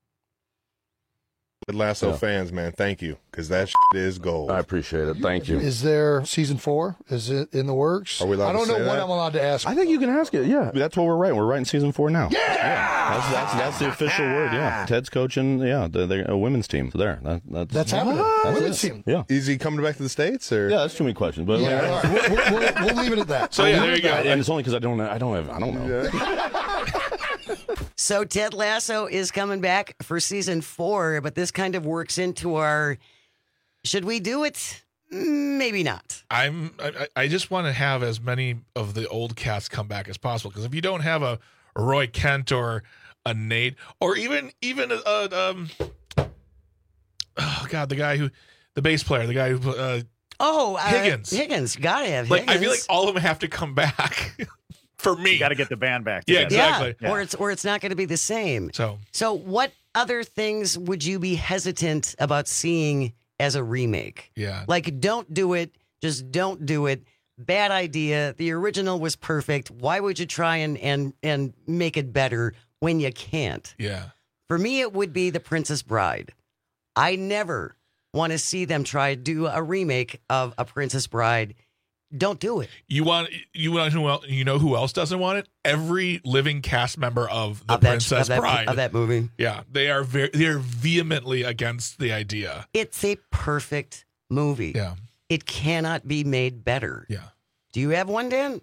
S11: Ted Lasso
S12: Yeah.
S11: fans, man, thank you, because that shit is gold.
S12: I appreciate it. Thank you.
S15: Is there season four? Is it in the works?
S11: Are we allowed
S15: I don't
S11: to
S15: know
S11: say
S15: when
S11: that?
S15: I'm allowed to ask.
S12: I think you can ask it. Yeah, that's what we're writing. We're writing season four now. Yeah, that's that's, that's the official word. Yeah, Ted's coaching. Yeah, the, the a women's team. So there, that, that's
S15: That's happening.
S12: That's
S15: Women's
S12: it.
S15: team.
S12: Yeah.
S11: Is he coming back to the States, or?
S12: Yeah, that's too many questions. But
S15: Yeah, all right. we'll, we'll, we'll, we'll leave it at that.
S19: So, yeah, there you go.
S12: And it's only because I don't. I don't have. I don't know.
S17: So Ted Lasso is coming back for season four, but this kind of works into our, should we do it? Maybe not.
S19: I'm. I, I just want to have as many of the old cast come back as possible, because if you don't have a Roy Kent or a Nate, or even even a, a um, oh god, the guy who, the bass player, the guy who, uh,
S17: Oh, uh,
S19: Higgins.
S17: Higgins. Gotta have
S19: like
S17: Higgins.
S19: I feel like all of them have to come back for me.
S18: Got to get the band back.
S19: Yeah,
S18: together.
S19: exactly.
S17: Yeah, or it's or it's not going to be the same.
S19: So,
S17: So what other things would you be hesitant about seeing as a remake?
S19: yeah.
S17: Like, don't do it. Just don't do it. Bad idea. The original was perfect. Why would you try and and and make it better when you can't?
S19: Yeah.
S17: For me, it would be The Princess Bride. I never want to see them try to do a remake of A Princess Bride. Don't do it.
S19: You want you want who else? You know who else doesn't want it? Every living cast member of the
S17: Of that-
S19: Princess
S17: of that-
S19: Bride
S17: of that movie.
S19: Yeah, they are very they are vehemently against the idea.
S17: It's a perfect movie.
S19: Yeah,
S17: It cannot be made better.
S19: yeah.
S17: Do you have one, Dan?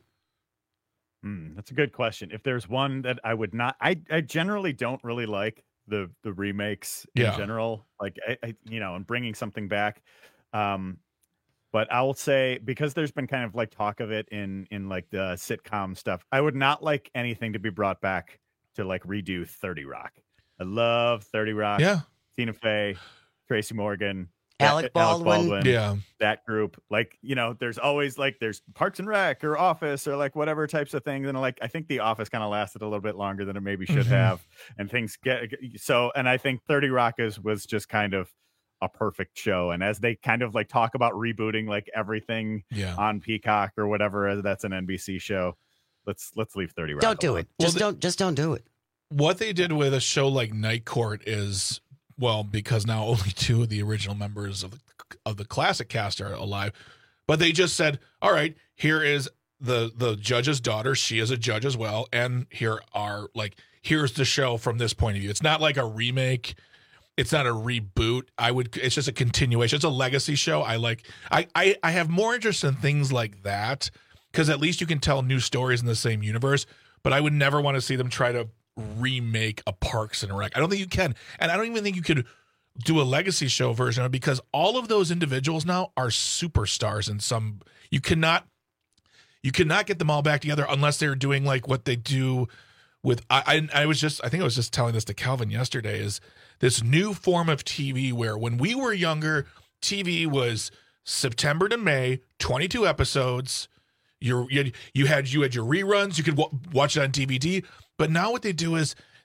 S18: Hmm, that's a good question. If there's one that I would not, I I generally don't really like the the remakes in
S19: Yeah.
S18: general. Like I, I you know, and bringing something back. Um, but I will say, because there's been kind of like talk of it in in like the sitcom stuff, I would not like anything to be brought back to like redo thirty Rock. I love thirty Rock.
S19: Yeah.
S18: Tina Fey, Tracy Morgan,
S17: Alec Baldwin.
S19: Yeah.
S18: that group. Like, you know, there's always like there's Parks and Rec or Office or like whatever types of things. And like I think The Office kind of lasted a little bit longer than it maybe should
S19: Mhm.
S18: have. And things get so and I think thirty Rock is was just kind of a perfect show. And as they kind of like talk about rebooting like everything
S19: Yeah.
S18: on Peacock or whatever, as that's an N B C show. Let's let's leave thirty Rock.
S17: Don't do
S18: alone.
S17: it. Just don't. Just don't do it.
S19: What they did with a show like Night Court is, well, because now only two of the original members of the, of the classic cast are alive, but they just said, all right, here is the the judge's daughter. She is a judge as well, and here are like here's the show from this point of view. It's not like a remake. It's not a reboot. I would. It's just a continuation. It's a legacy show. I like. I I, I have more interest in things like that, because at least you can tell new stories in the same universe. But I would never want to see them try to remake a Parks and Rec. I don't think you can, and I don't even think you could do a legacy show version of it, because all of those individuals now are superstars in some. You cannot. You cannot get them all back together unless they're doing like what they do with. I I, I was just. I think I was just telling this to Calvin yesterday. Is this new form of T V where when we were younger, T V was September to May, twenty-two episodes. You're, you had you had you had your reruns. You could w- watch it on D V D. But now what they do is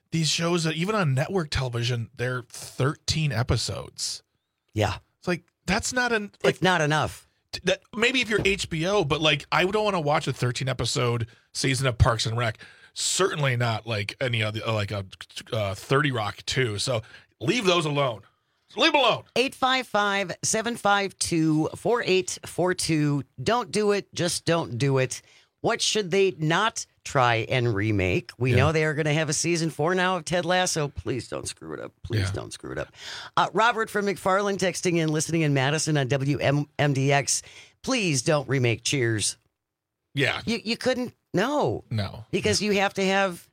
S19: these shows that even on network television, they're thirteen episodes.
S17: Yeah.
S19: It's like, that's not an, like,
S17: it's not enough.
S19: That maybe if you're H B O, but like, I don't want to watch a thirteen episode season of Parks and Rec. Certainly not like any other, like a uh, thirty Rock too. So leave those alone. Leave them alone.
S17: eight five five, seven five two, four eight four two. Don't do it. Just don't do it. What should they not try and remake? We yeah. know they are going to have a season four now of Ted Lasso. Please don't screw it up. Please yeah. don't screw it up. Uh, Robert from McFarland texting in, listening in Madison on W M D X. Please don't remake Cheers.
S19: Yeah.
S17: You you couldn't. No.
S19: No.
S17: Because you have to have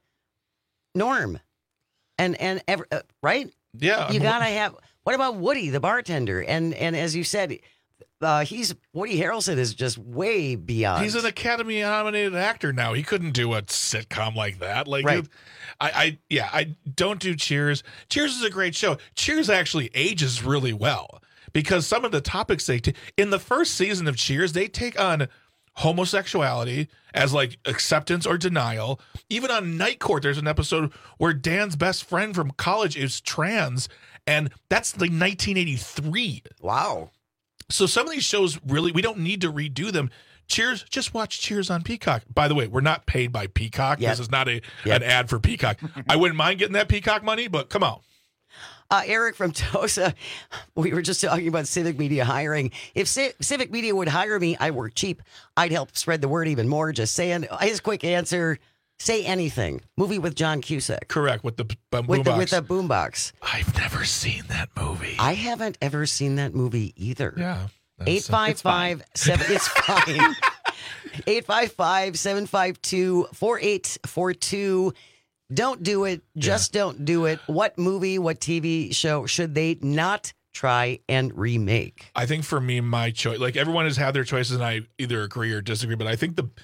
S17: Norm. And, and ever, uh, right?
S19: Yeah.
S17: You got to have. What about Woody, the bartender? And and as you said, uh, he's Woody Harrelson is just way beyond.
S19: He's an Academy nominated actor now. He couldn't do a sitcom like that. Like,
S17: right.
S19: I, I, yeah, I don't do Cheers. Cheers is a great show. Cheers actually ages really well because some of the topics they t- in the first season of Cheers, they take on homosexuality as like acceptance or denial. Even on Night Court, there's an episode where Dan's best friend from college is trans. And that's like nineteen eighty-three.
S17: Wow.
S19: So some of these shows really, we don't need to redo them. Cheers, just watch Cheers on Peacock. By the way, we're not paid by Peacock. Yep. This is not a yep. an ad for Peacock. I wouldn't mind getting that Peacock money, but come on.
S17: Uh, Eric from Tosa, we were just talking about Civic Media hiring. If C- Civic Media would hire me, I work cheap. I'd help spread the word even more. Just saying. His quick answer. Say anything. Movie with John Cusack.
S19: Correct. With the um,
S17: with
S19: boombox.
S17: the, with the boombox.
S19: I've never seen that movie.
S17: I haven't ever seen that movie either.
S19: Yeah.
S17: Eight five five seven. It's fine. Eight five five seven five two four eight four two. Don't do it. Just yeah. don't do it. What movie? What T V show should they not try and remake?
S19: I think for me, my choice. Like everyone has had their choices, and I either agree or disagree. But I think the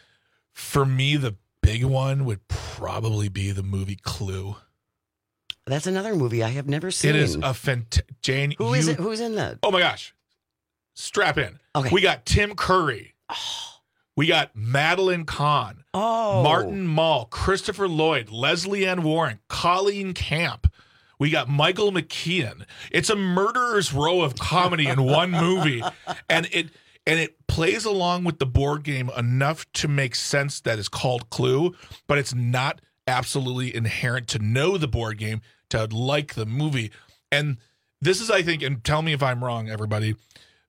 S19: for me the big one would probably be the movie Clue.
S17: That's another movie I have never seen.
S19: It is a fantastic. Jane,
S17: who
S19: you,
S17: is it? Who's in that?
S19: Oh my gosh! Strap in.
S17: Okay.
S19: We got Tim Curry. Oh. We got Madeline Kahn.
S17: Oh.
S19: Martin Mull, Christopher Lloyd, Leslie Ann Warren, Colleen Camp. We got Michael McKean. It's a murderer's row of comedy in one movie, and it. And it plays along with the board game enough to make sense that it's called Clue, but it's not absolutely inherent to know the board game, to like the movie. And this is, I think, and tell me if I'm wrong, everybody,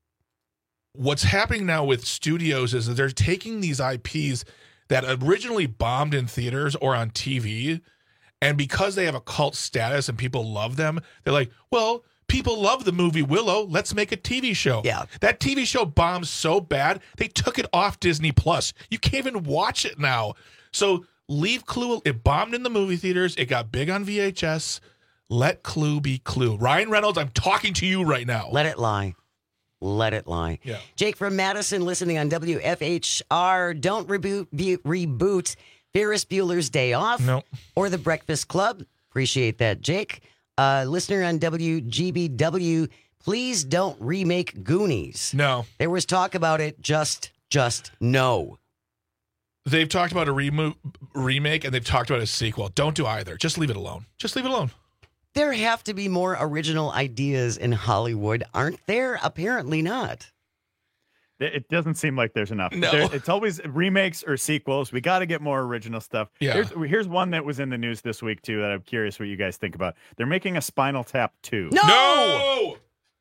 S19: what's happening now with studios is that they're taking these I Ps that originally bombed in theaters or on T V, and because they have a cult status and people love them, they're like, well, people love the movie Willow. Let's make a T V show.
S17: Yeah.
S19: That T V show bombed so bad, they took it off Disney Plus. You can't even watch it now. So leave Clue. It bombed in the movie theaters. It got big on V H S. Let Clue be Clue. Ryan Reynolds, I'm talking to you right now.
S17: Let it lie. Let it lie.
S19: Yeah.
S17: Jake from Madison, listening on W F H R. Don't reboot, be, reboot Ferris Bueller's Day Off
S19: no.
S17: or The Breakfast Club. Appreciate that, Jake. Uh, listener on W G B W, please don't remake Goonies.
S19: No.
S17: There was talk about it. Just, just no.
S19: They've talked about a remo- remake and they've talked about a sequel. Don't do either. Just leave it alone. Just leave it alone.
S17: There have to be more original ideas in Hollywood, aren't there? Apparently not.
S18: It doesn't seem like there's enough.
S19: No.
S18: There, it's always remakes or sequels. We got to get more original stuff.
S19: Yeah.
S18: Here's, here's one that was in the news this week, too, that I'm curious what you guys think about. They're making a Spinal Tap two.
S17: No!
S19: No!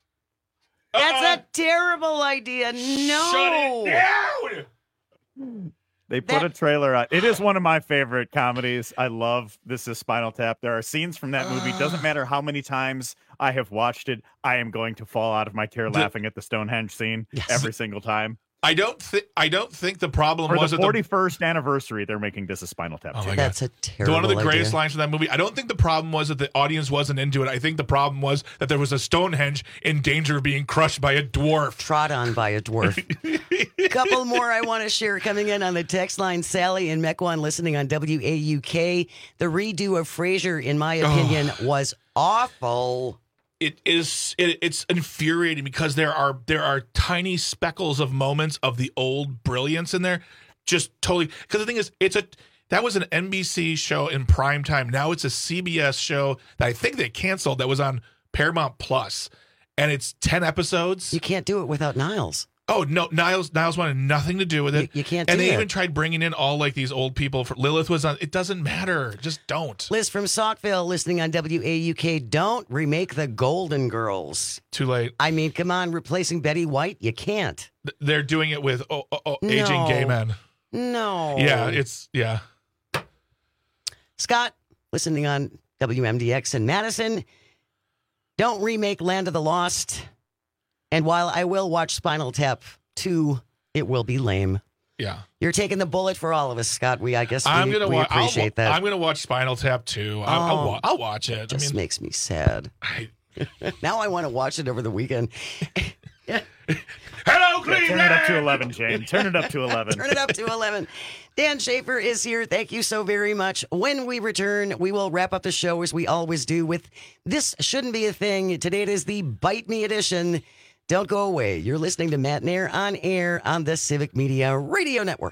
S17: That's
S19: Uh-uh.
S17: a terrible idea. No!
S19: Shut it down!
S18: They put
S17: That-
S18: a trailer out. It is one of my favorite comedies. I love This Is Spinal Tap. There are scenes from that movie. Doesn't matter how many times I have watched it, I am going to fall out of my chair
S19: The-
S18: laughing at the Stonehenge scene
S17: Yes.
S18: every single time.
S19: I don't think I don't think the problem
S18: For
S19: was
S18: the
S19: that
S18: forty-first anniversary, they're making This Is Spinal Tap
S19: Oh
S18: two.
S19: my
S17: That's a
S19: the,
S17: terrible
S19: one of the greatest
S17: idea.
S19: lines from that movie. I don't think the problem was that the audience wasn't into it. I think the problem was that there was a Stonehenge in danger of being crushed by a dwarf.
S17: Trod on by a dwarf. Couple more I want to share coming in on the text line. Sally in Mequon listening on W A U K. The redo of Frasier, in my opinion, was awful.
S19: It is it, it's infuriating because there are there are tiny speckles of moments of the old brilliance in there. Just totally, because the thing is, it's a That was an N B C show in prime time. Now it's a C B S show that I think they canceled that was on Paramount Plus, and it's ten episodes.
S17: You can't do it without Niles.
S19: Oh, no, Niles Niles wanted nothing to do with it.
S17: You, you can't
S19: And
S17: do
S19: they
S17: that.
S19: even tried bringing in all like these old people. For, Lilith was on. It doesn't matter. Just don't.
S17: Liz from Saukville listening on W A U K. Don't remake the Golden Girls.
S19: Too late.
S17: I mean, come on, replacing Betty White? You can't.
S19: They're doing it with oh, oh, oh, aging
S17: No.
S19: gay men.
S17: No.
S19: Yeah, it's, yeah.
S17: Scott, listening on W M D X in Madison. Don't remake Land of the Lost. And while I will watch Spinal Tap two, it will be lame.
S19: Yeah.
S17: You're taking the bullet for all of us, Scott. We, I guess, we,
S19: I'm gonna
S17: we
S19: wa- I'll,
S17: appreciate that.
S19: I'm gonna watch Spinal Tap too. I'll, I'll,
S17: Oh,
S19: wa- I'll watch it.
S17: Just
S19: I mean,
S17: makes me sad.
S19: I,
S17: now I want to watch it over the weekend.
S19: Hello,
S18: Yeah, turn it up to eleven, Jane. Turn it up to eleven.
S17: Turn it up to eleven. Dan Schaefer is here. Thank you so very much. When we return, we will wrap up the show as we always do with This Shouldn't Be a Thing. Today it is the Bite Me edition. Don't go away. You're listening to Matt Nair on air on the Civic Media Radio Network.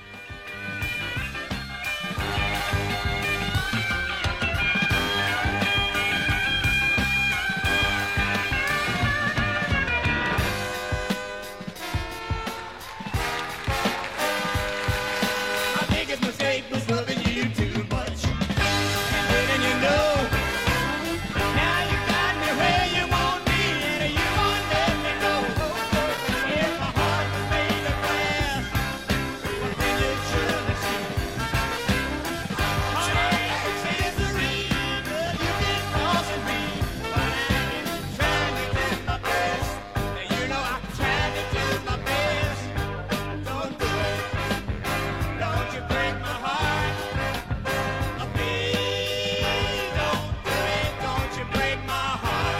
S2: My biggest mistake was loving you too much. Didn't you know? Now you got me where you want me, and you won't let me go. If my heart was made of glass, then you should have seen. Heartache is the reason you've been crossing me, but I've been trying to do my best. And you know I'm trying to do my best. Don't do it. Don't you break my heart. Oh, please don't do it. Don't you break my heart.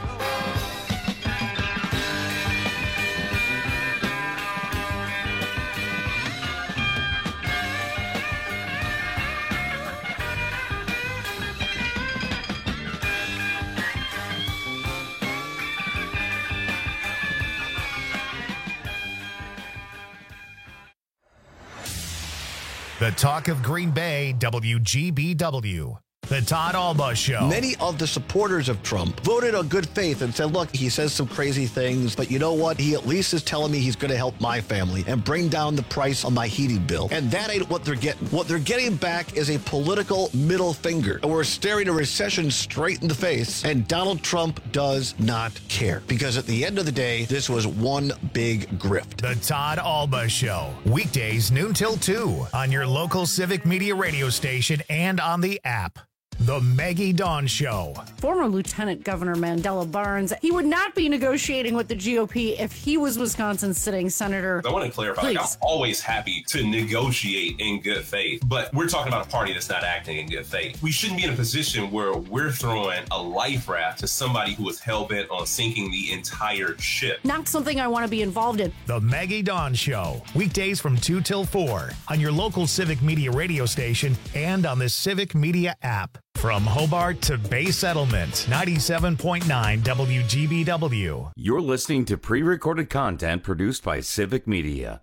S3: The talk of Green Bay, W G B W. The Todd Alba Show.
S4: Many of the supporters of Trump voted on good faith and said, look, he says some crazy things, but you know what? He at least is telling me he's going to help my family and bring down the price on my heating bill. And that ain't what they're getting. What they're getting back is a political middle finger. And we're staring a recession straight in the face, and Donald Trump does not care. Because at the end of the day, this was one big grift.
S3: The Todd Alba Show. Weekdays noon till two on your local Civic Media radio station and on the app. The Maggie Dawn Show.
S1: Former Lieutenant Governor Mandela Barnes, he would not be negotiating with the G O P if he was Wisconsin's sitting senator.
S20: I want to clarify, like, I'm
S1: Please.
S20: always happy to negotiate in good faith, but we're talking about a party that's not acting in good faith. We shouldn't be in a position where we're throwing a life raft to somebody who is hell-bent on sinking the entire ship.
S1: Not something I want to be involved in.
S3: The Maggie Dawn Show. Weekdays from two till four on your local Civic Media radio station and on the Civic Media app. From Hobart to Bay Settlement, ninety-seven point nine W G B W.
S16: You're listening to pre-recorded content produced by Civic Media.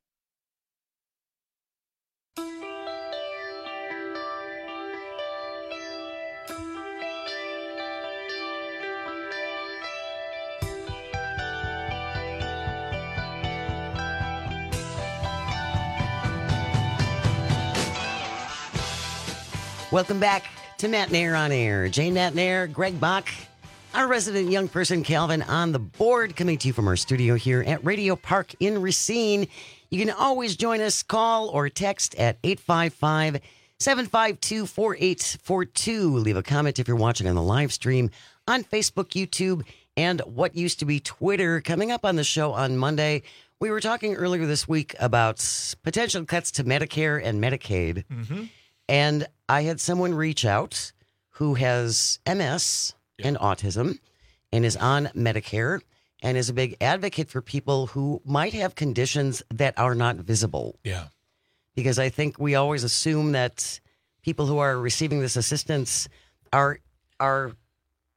S17: Welcome back to Matt Nair on air. Jane Matt Nair, Greg Bach, our resident young person, Calvin, on the board, coming to you from our studio here at Radio Park in Racine. You can always join us, call or text at eight five five, seven five two, four eight four two. Leave a comment if you're watching on the live stream on Facebook, YouTube, and what used to be Twitter. Coming up on the show on Monday, we were talking earlier this week about potential cuts to Medicare and Medicaid.
S19: Mm-hmm.
S17: And I had someone reach out who has M S and autism and is on Medicare and is a big advocate for people who might have conditions that are not visible.
S19: Yeah.
S17: Because I think we always assume that people who are receiving this assistance are are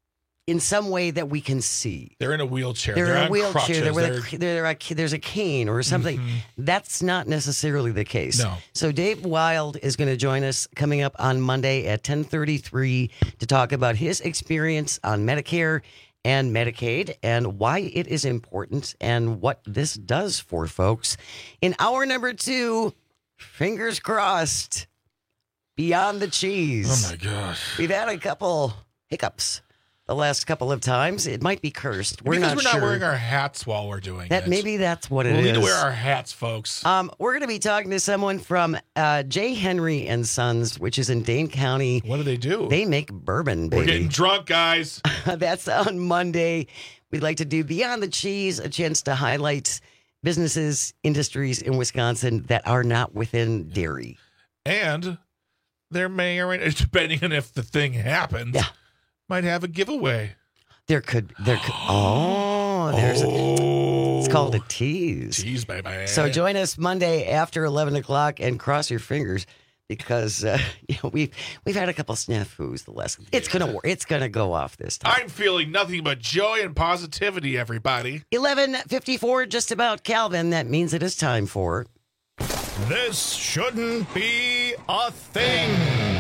S17: in some way that we can see.
S19: They're in a wheelchair.
S17: They're,
S19: They're,
S17: in a
S19: on
S17: wheelchair.
S19: crutches.
S17: They're with
S19: They're-
S17: a, they're a, there's a cane or something.
S19: Mhm.
S17: That's not necessarily the case.
S19: No.
S17: So Dave Wild is going to join us coming up on Monday at ten thirty-three to talk about his experience on Medicare and Medicaid and why it is important and what this does for folks. In hour number two, fingers crossed, Beyond the Cheese.
S19: Oh, my gosh.
S17: We've had a couple hiccups the last couple of times. It might be cursed. We're
S19: because
S17: not
S19: we're not
S17: sure.
S19: wearing our hats while we're doing
S17: That
S19: it.
S17: maybe that's what it
S19: we'll
S17: is.
S19: need to wear our hats, folks.
S17: Um, we're going to be talking to someone from uh, J. Henry and Sons, which is in Dane County.
S19: What do they do?
S17: They make bourbon, baby.
S19: We're getting drunk, guys.
S17: That's on Monday. We'd like to do Beyond the Cheese, a chance to highlight businesses, industries in Wisconsin that are not within dairy.
S19: And there may or may, depending on if the thing happens,
S17: yeah.
S19: might have a giveaway.
S17: There could, there could, oh, there's,
S19: oh.
S17: it's called a tease.
S19: Tease, baby.
S17: So join us Monday after eleven o'clock and cross your fingers because uh, you know, we've we've had a couple snafus the last. It's gonna work. It's gonna go off this time.
S19: I'm feeling nothing but joy and positivity, everybody.
S17: eleven fifty-four, just about, Calvin. That means it is time for.
S3: This shouldn't be a thing.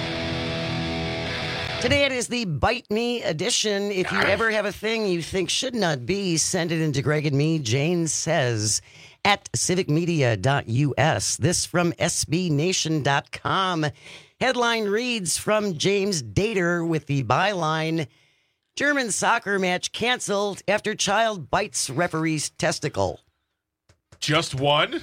S17: Today it is the Bite Me edition. If you ever have a thing you think should not be, send it into Greg and me, Jane Says, at civic media dot U S. This from S B nation dot com. Headline reads from James Dater with the byline, German soccer match canceled after child bites referee's testicle.
S19: Just one?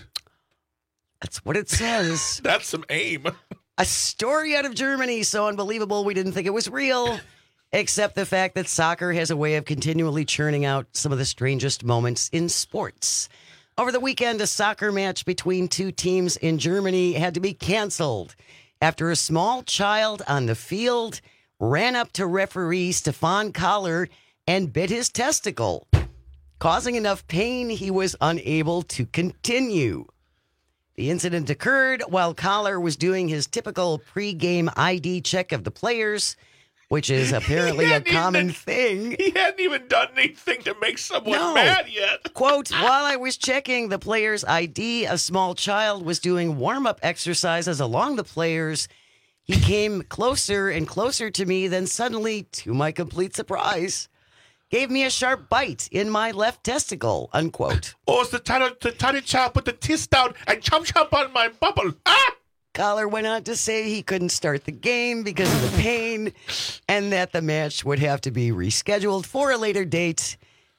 S17: That's what it says.
S19: That's some aim.
S17: A story out of Germany so unbelievable we didn't think it was real, except the fact that soccer has a way of continually churning out some of the strangest moments in sports. Over the weekend, a soccer match between two teams in Germany had to be canceled after a small child on the field ran up to referee Stefan Kahler and bit his testicle, causing enough pain he was unable to continue. The incident occurred while Kahler was doing his typical pre-game I D check of the players, which is apparently a common
S19: even,
S17: thing.
S19: He hadn't even done anything to make someone
S17: No.
S19: mad yet.
S17: Quote, while I was checking the player's I D, a small child was doing warm-up exercises along the players. He came closer and closer to me, then suddenly, to my complete surprise, gave me a sharp bite in my left testicle, unquote.
S19: Oh, it's the tiny, the tiny child put the teeth down and chomp chomp on my bubble. Ah!
S17: Kahler went on to say he couldn't start the game because of the pain and that the match would have to be rescheduled for a later date.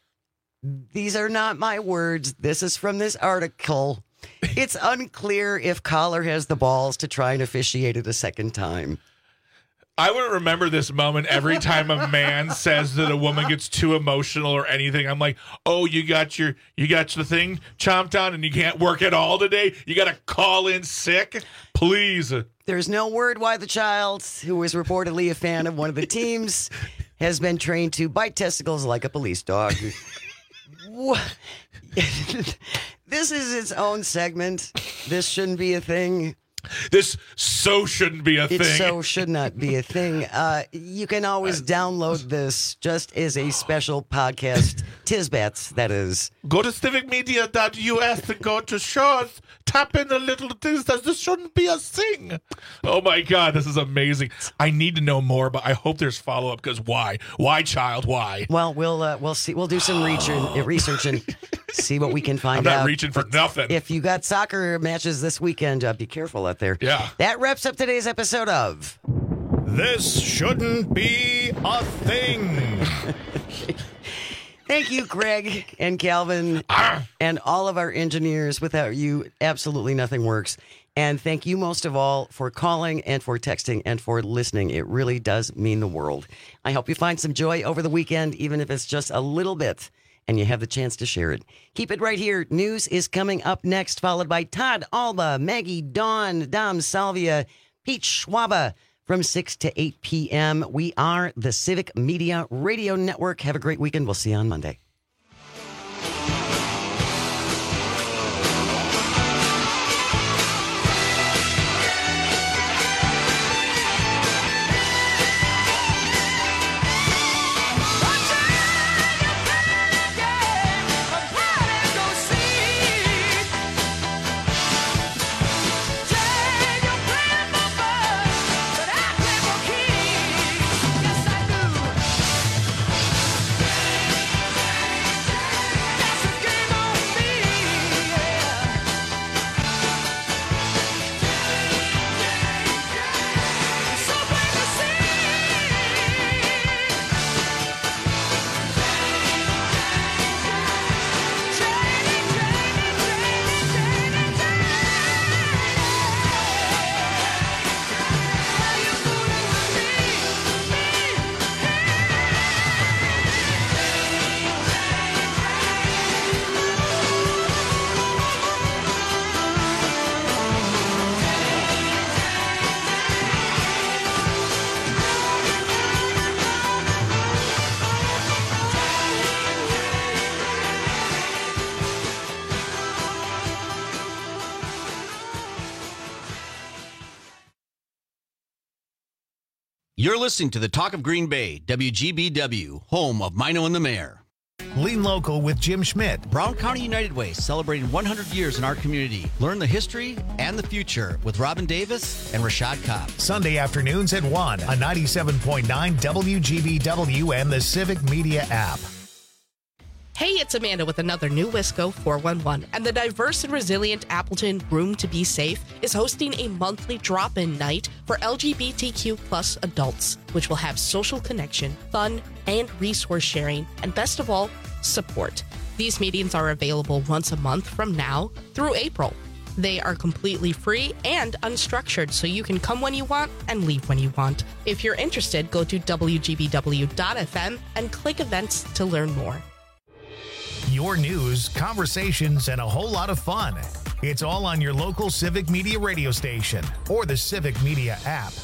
S17: These are not my words. This is from this article. It's unclear if Kahler has the balls to try and officiate it a second time.
S19: I would remember this moment every time a man says that a woman gets too emotional or anything. I'm like, oh, you got your you got the thing chomped on and you can't work at all today? You got to call in sick? Please.
S17: There's no word why the child, who was reportedly a fan of one of the teams, has been trained to bite testicles like a police dog. What? This is its own segment. This shouldn't be a thing.
S19: This so shouldn't be a
S17: It
S19: thing.
S17: so should not be a thing. Uh, you can always download this just as a special podcast. Tisbats, that is.
S19: Go to civic media dot U S and go to shows. Tap in the little things that this shouldn't be a thing. Oh my God, this is amazing. I need to know more, but I hope there's follow up because why? Why, child? Why?
S17: Well, we'll uh, we'll see. We'll do some reach and, research and see what we can find
S19: I'm not
S17: out.
S19: reaching for nothing.
S17: If you got soccer matches this weekend, uh, be careful out there.
S19: Yeah.
S17: That wraps up today's episode of
S3: This shouldn't be a thing.
S17: Thank you, Greg and Calvin, and all of our engineers. Without you, absolutely nothing works. And thank you most of all for calling and for texting and for listening. It really does mean the world. I hope you find some joy over the weekend, even if it's just a little bit, and you have the chance to share it. Keep it right here. News is coming up next, followed by Todd Alba, Maggie Dawn, Dom Salvia, Pete Schwaba from six to eight p.m. We are the Civic Media Radio Network. Have a great weekend. We'll see you on Monday.
S2: Bye.
S5: You're listening to the Talk of Green Bay, W G B W, home of Mino and the Mayor.
S3: Lean Local with Jim Schmidt.
S5: Brown County United Way celebrating one hundred years in our community. Learn the history and the future with Robin Davis and Rashad Cobb.
S3: Sunday afternoons at one on ninety-seven point nine W G B W and the Civic Media app.
S6: Hey, it's Amanda with another new Wisco four one one, and the diverse and resilient Appleton Room to Be Safe is hosting a monthly drop-in night for L G B T Q plus adults, which will have social connection, fun, and resource sharing, and best of all, support. These meetings are available once a month from now through April. They are completely free and unstructured, so you can come when you want and leave when you want. If you're interested, go to W G B W dot F M and click events to learn more.
S3: Your news, conversations, and a whole lot of fun. It's all on your local Civic Media radio station or the Civic Media app.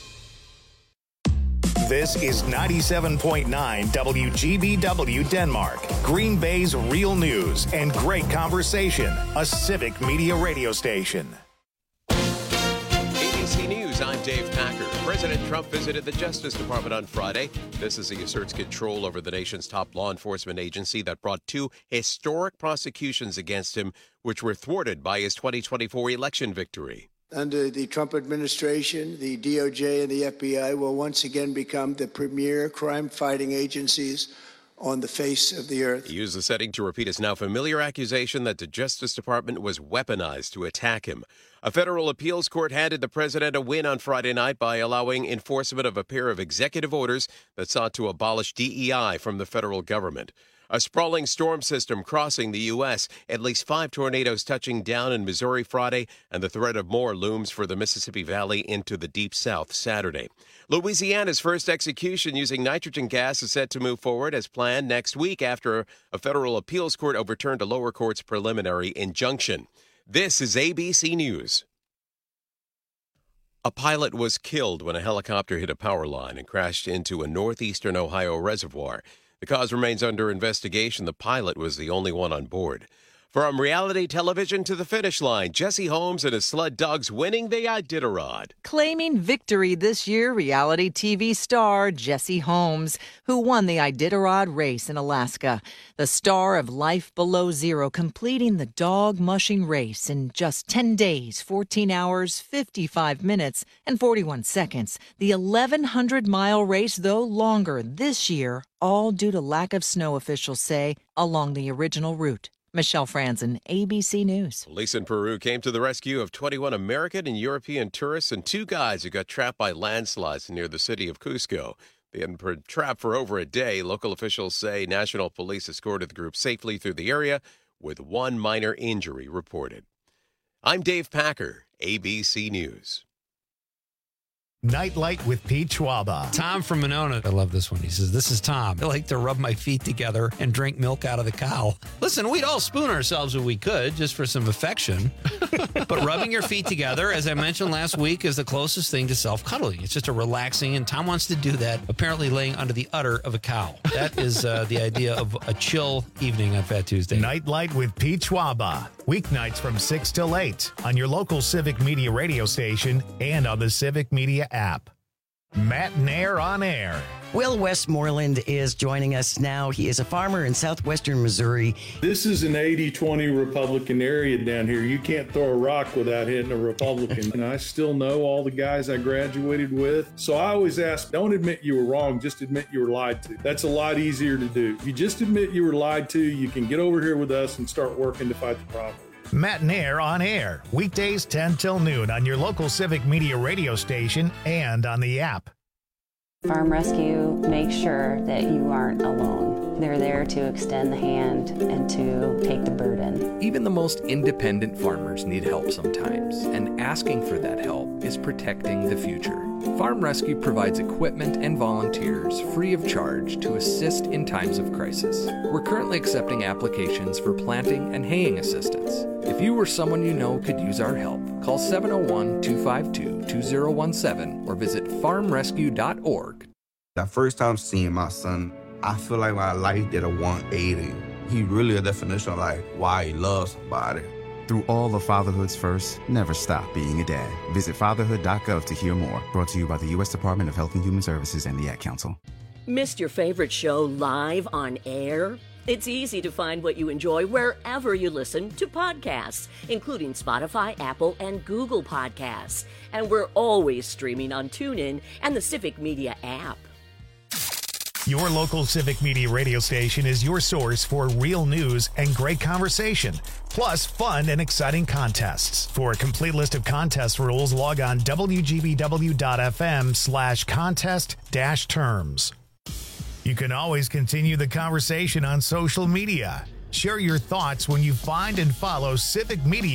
S3: This is ninety-seven point nine W G B W Denmark, Green Bay's real news and great conversation, a Civic Media radio station.
S21: A B C News, I'm Dave Packer. President Trump visited the Justice Department on Friday. This as he asserts control over the nation's top law enforcement agency that brought two historic prosecutions against him, which were thwarted by his twenty twenty-four election victory.
S22: Under the Trump administration, the D O J and the F B I will once again become the premier crime-fighting agencies on the face of the earth.
S21: He used the setting to repeat his now familiar accusation that the Justice Department was weaponized to attack him. A federal appeals court handed the president a win on Friday night by allowing enforcement of a pair of executive orders that sought to abolish D E I from the federal government. A sprawling storm system crossing the U S, at least five tornadoes touching down in Missouri Friday, and the threat of more looms for the Mississippi Valley into the Deep South Saturday. Louisiana's first execution using nitrogen gas is set to move forward as planned next week after a federal appeals court overturned a lower court's preliminary injunction. This is A B C News. A pilot was killed when a helicopter hit a power line and crashed into a northeastern Ohio reservoir. The cause remains under investigation. The pilot was the only one on board. From reality television to the finish line, Jesse Holmes and his sled dogs winning the Iditarod.
S23: Claiming victory this year, reality T V star Jesse Holmes, who won the Iditarod race in Alaska. The star of Life Below Zero completing the dog mushing race in just ten days, fourteen hours, fifty-five minutes, and forty-one seconds. The eleven hundred mile race, though longer this year, all due to lack of snow, officials say, along the original route. Michelle Franzen, A B C News.
S21: Police in Peru came to the rescue of twenty-one American and European tourists and two guys who got trapped by landslides near the city of Cusco. They had been trapped for over a day. Local officials say national police escorted the group safely through the area with one minor injury reported. I'm Dave Packer, A B C News.
S3: Nightlight with Pete Schwaba.
S14: Tom from Monona. I love this one. He says, this is Tom. I like to rub my feet together and drink milk out of the cow. Listen, we'd all spoon ourselves if we could, just for some affection. But rubbing your feet together, as I mentioned last week, is the closest thing to self-cuddling. It's just a relaxing, and Tom wants to do that, apparently laying under the udder of a cow. That is uh, the idea of a chill evening on Fat Tuesday.
S3: Nightlight with Pete Schwaba. Weeknights from six till eight on your local Civic Media radio station and on the Civic Media app. Matt Nair on air.
S17: Will Westmoreland is joining us now. He is a farmer in southwestern Missouri.
S24: This is an eighty twenty Republican area down here. You can't throw a rock without hitting a Republican. And I still know all the guys I graduated with. So I always ask, don't admit you were wrong, just admit you were lied to. That's a lot easier to do. If you just admit you were lied to, you can get over here with us and start working to fight the problem.
S3: Matt Nair on air, weekdays ten till noon on your local Civic Media radio station and on the app.
S27: Farm Rescue makes sure that you aren't alone. They're there to extend the hand and to take the burden.
S28: Even the most independent farmers need help sometimes, and asking for that help is protecting the future. Farm Rescue provides equipment and volunteers free of charge to assist in times of crisis. We're currently accepting applications for planting and haying assistance. If you or someone you know could use our help, call seven oh one, two five two, two oh one seven or visit farm rescue dot org.
S29: The first time seeing my son, I feel like my life did a one eighty. He really a definition of like why he loves somebody. Through all of fatherhood's first, never stop being a dad. Visit fatherhood dot gov to hear more. Brought to you by the U S Department of Health and Human Services and the Ad Council.
S7: Missed your favorite show live on air? It's easy to find what you enjoy wherever you listen to podcasts, including Spotify, Apple, and Google Podcasts. And we're always streaming on TuneIn and the Civic Media app.
S3: Your local Civic Media radio station is your source for real news and great conversation, plus fun and exciting contests. For a complete list of contest rules, log on W G B W dot F M slash contest dash terms. You can always continue the conversation on social media. Share your thoughts when you find and follow Civic Media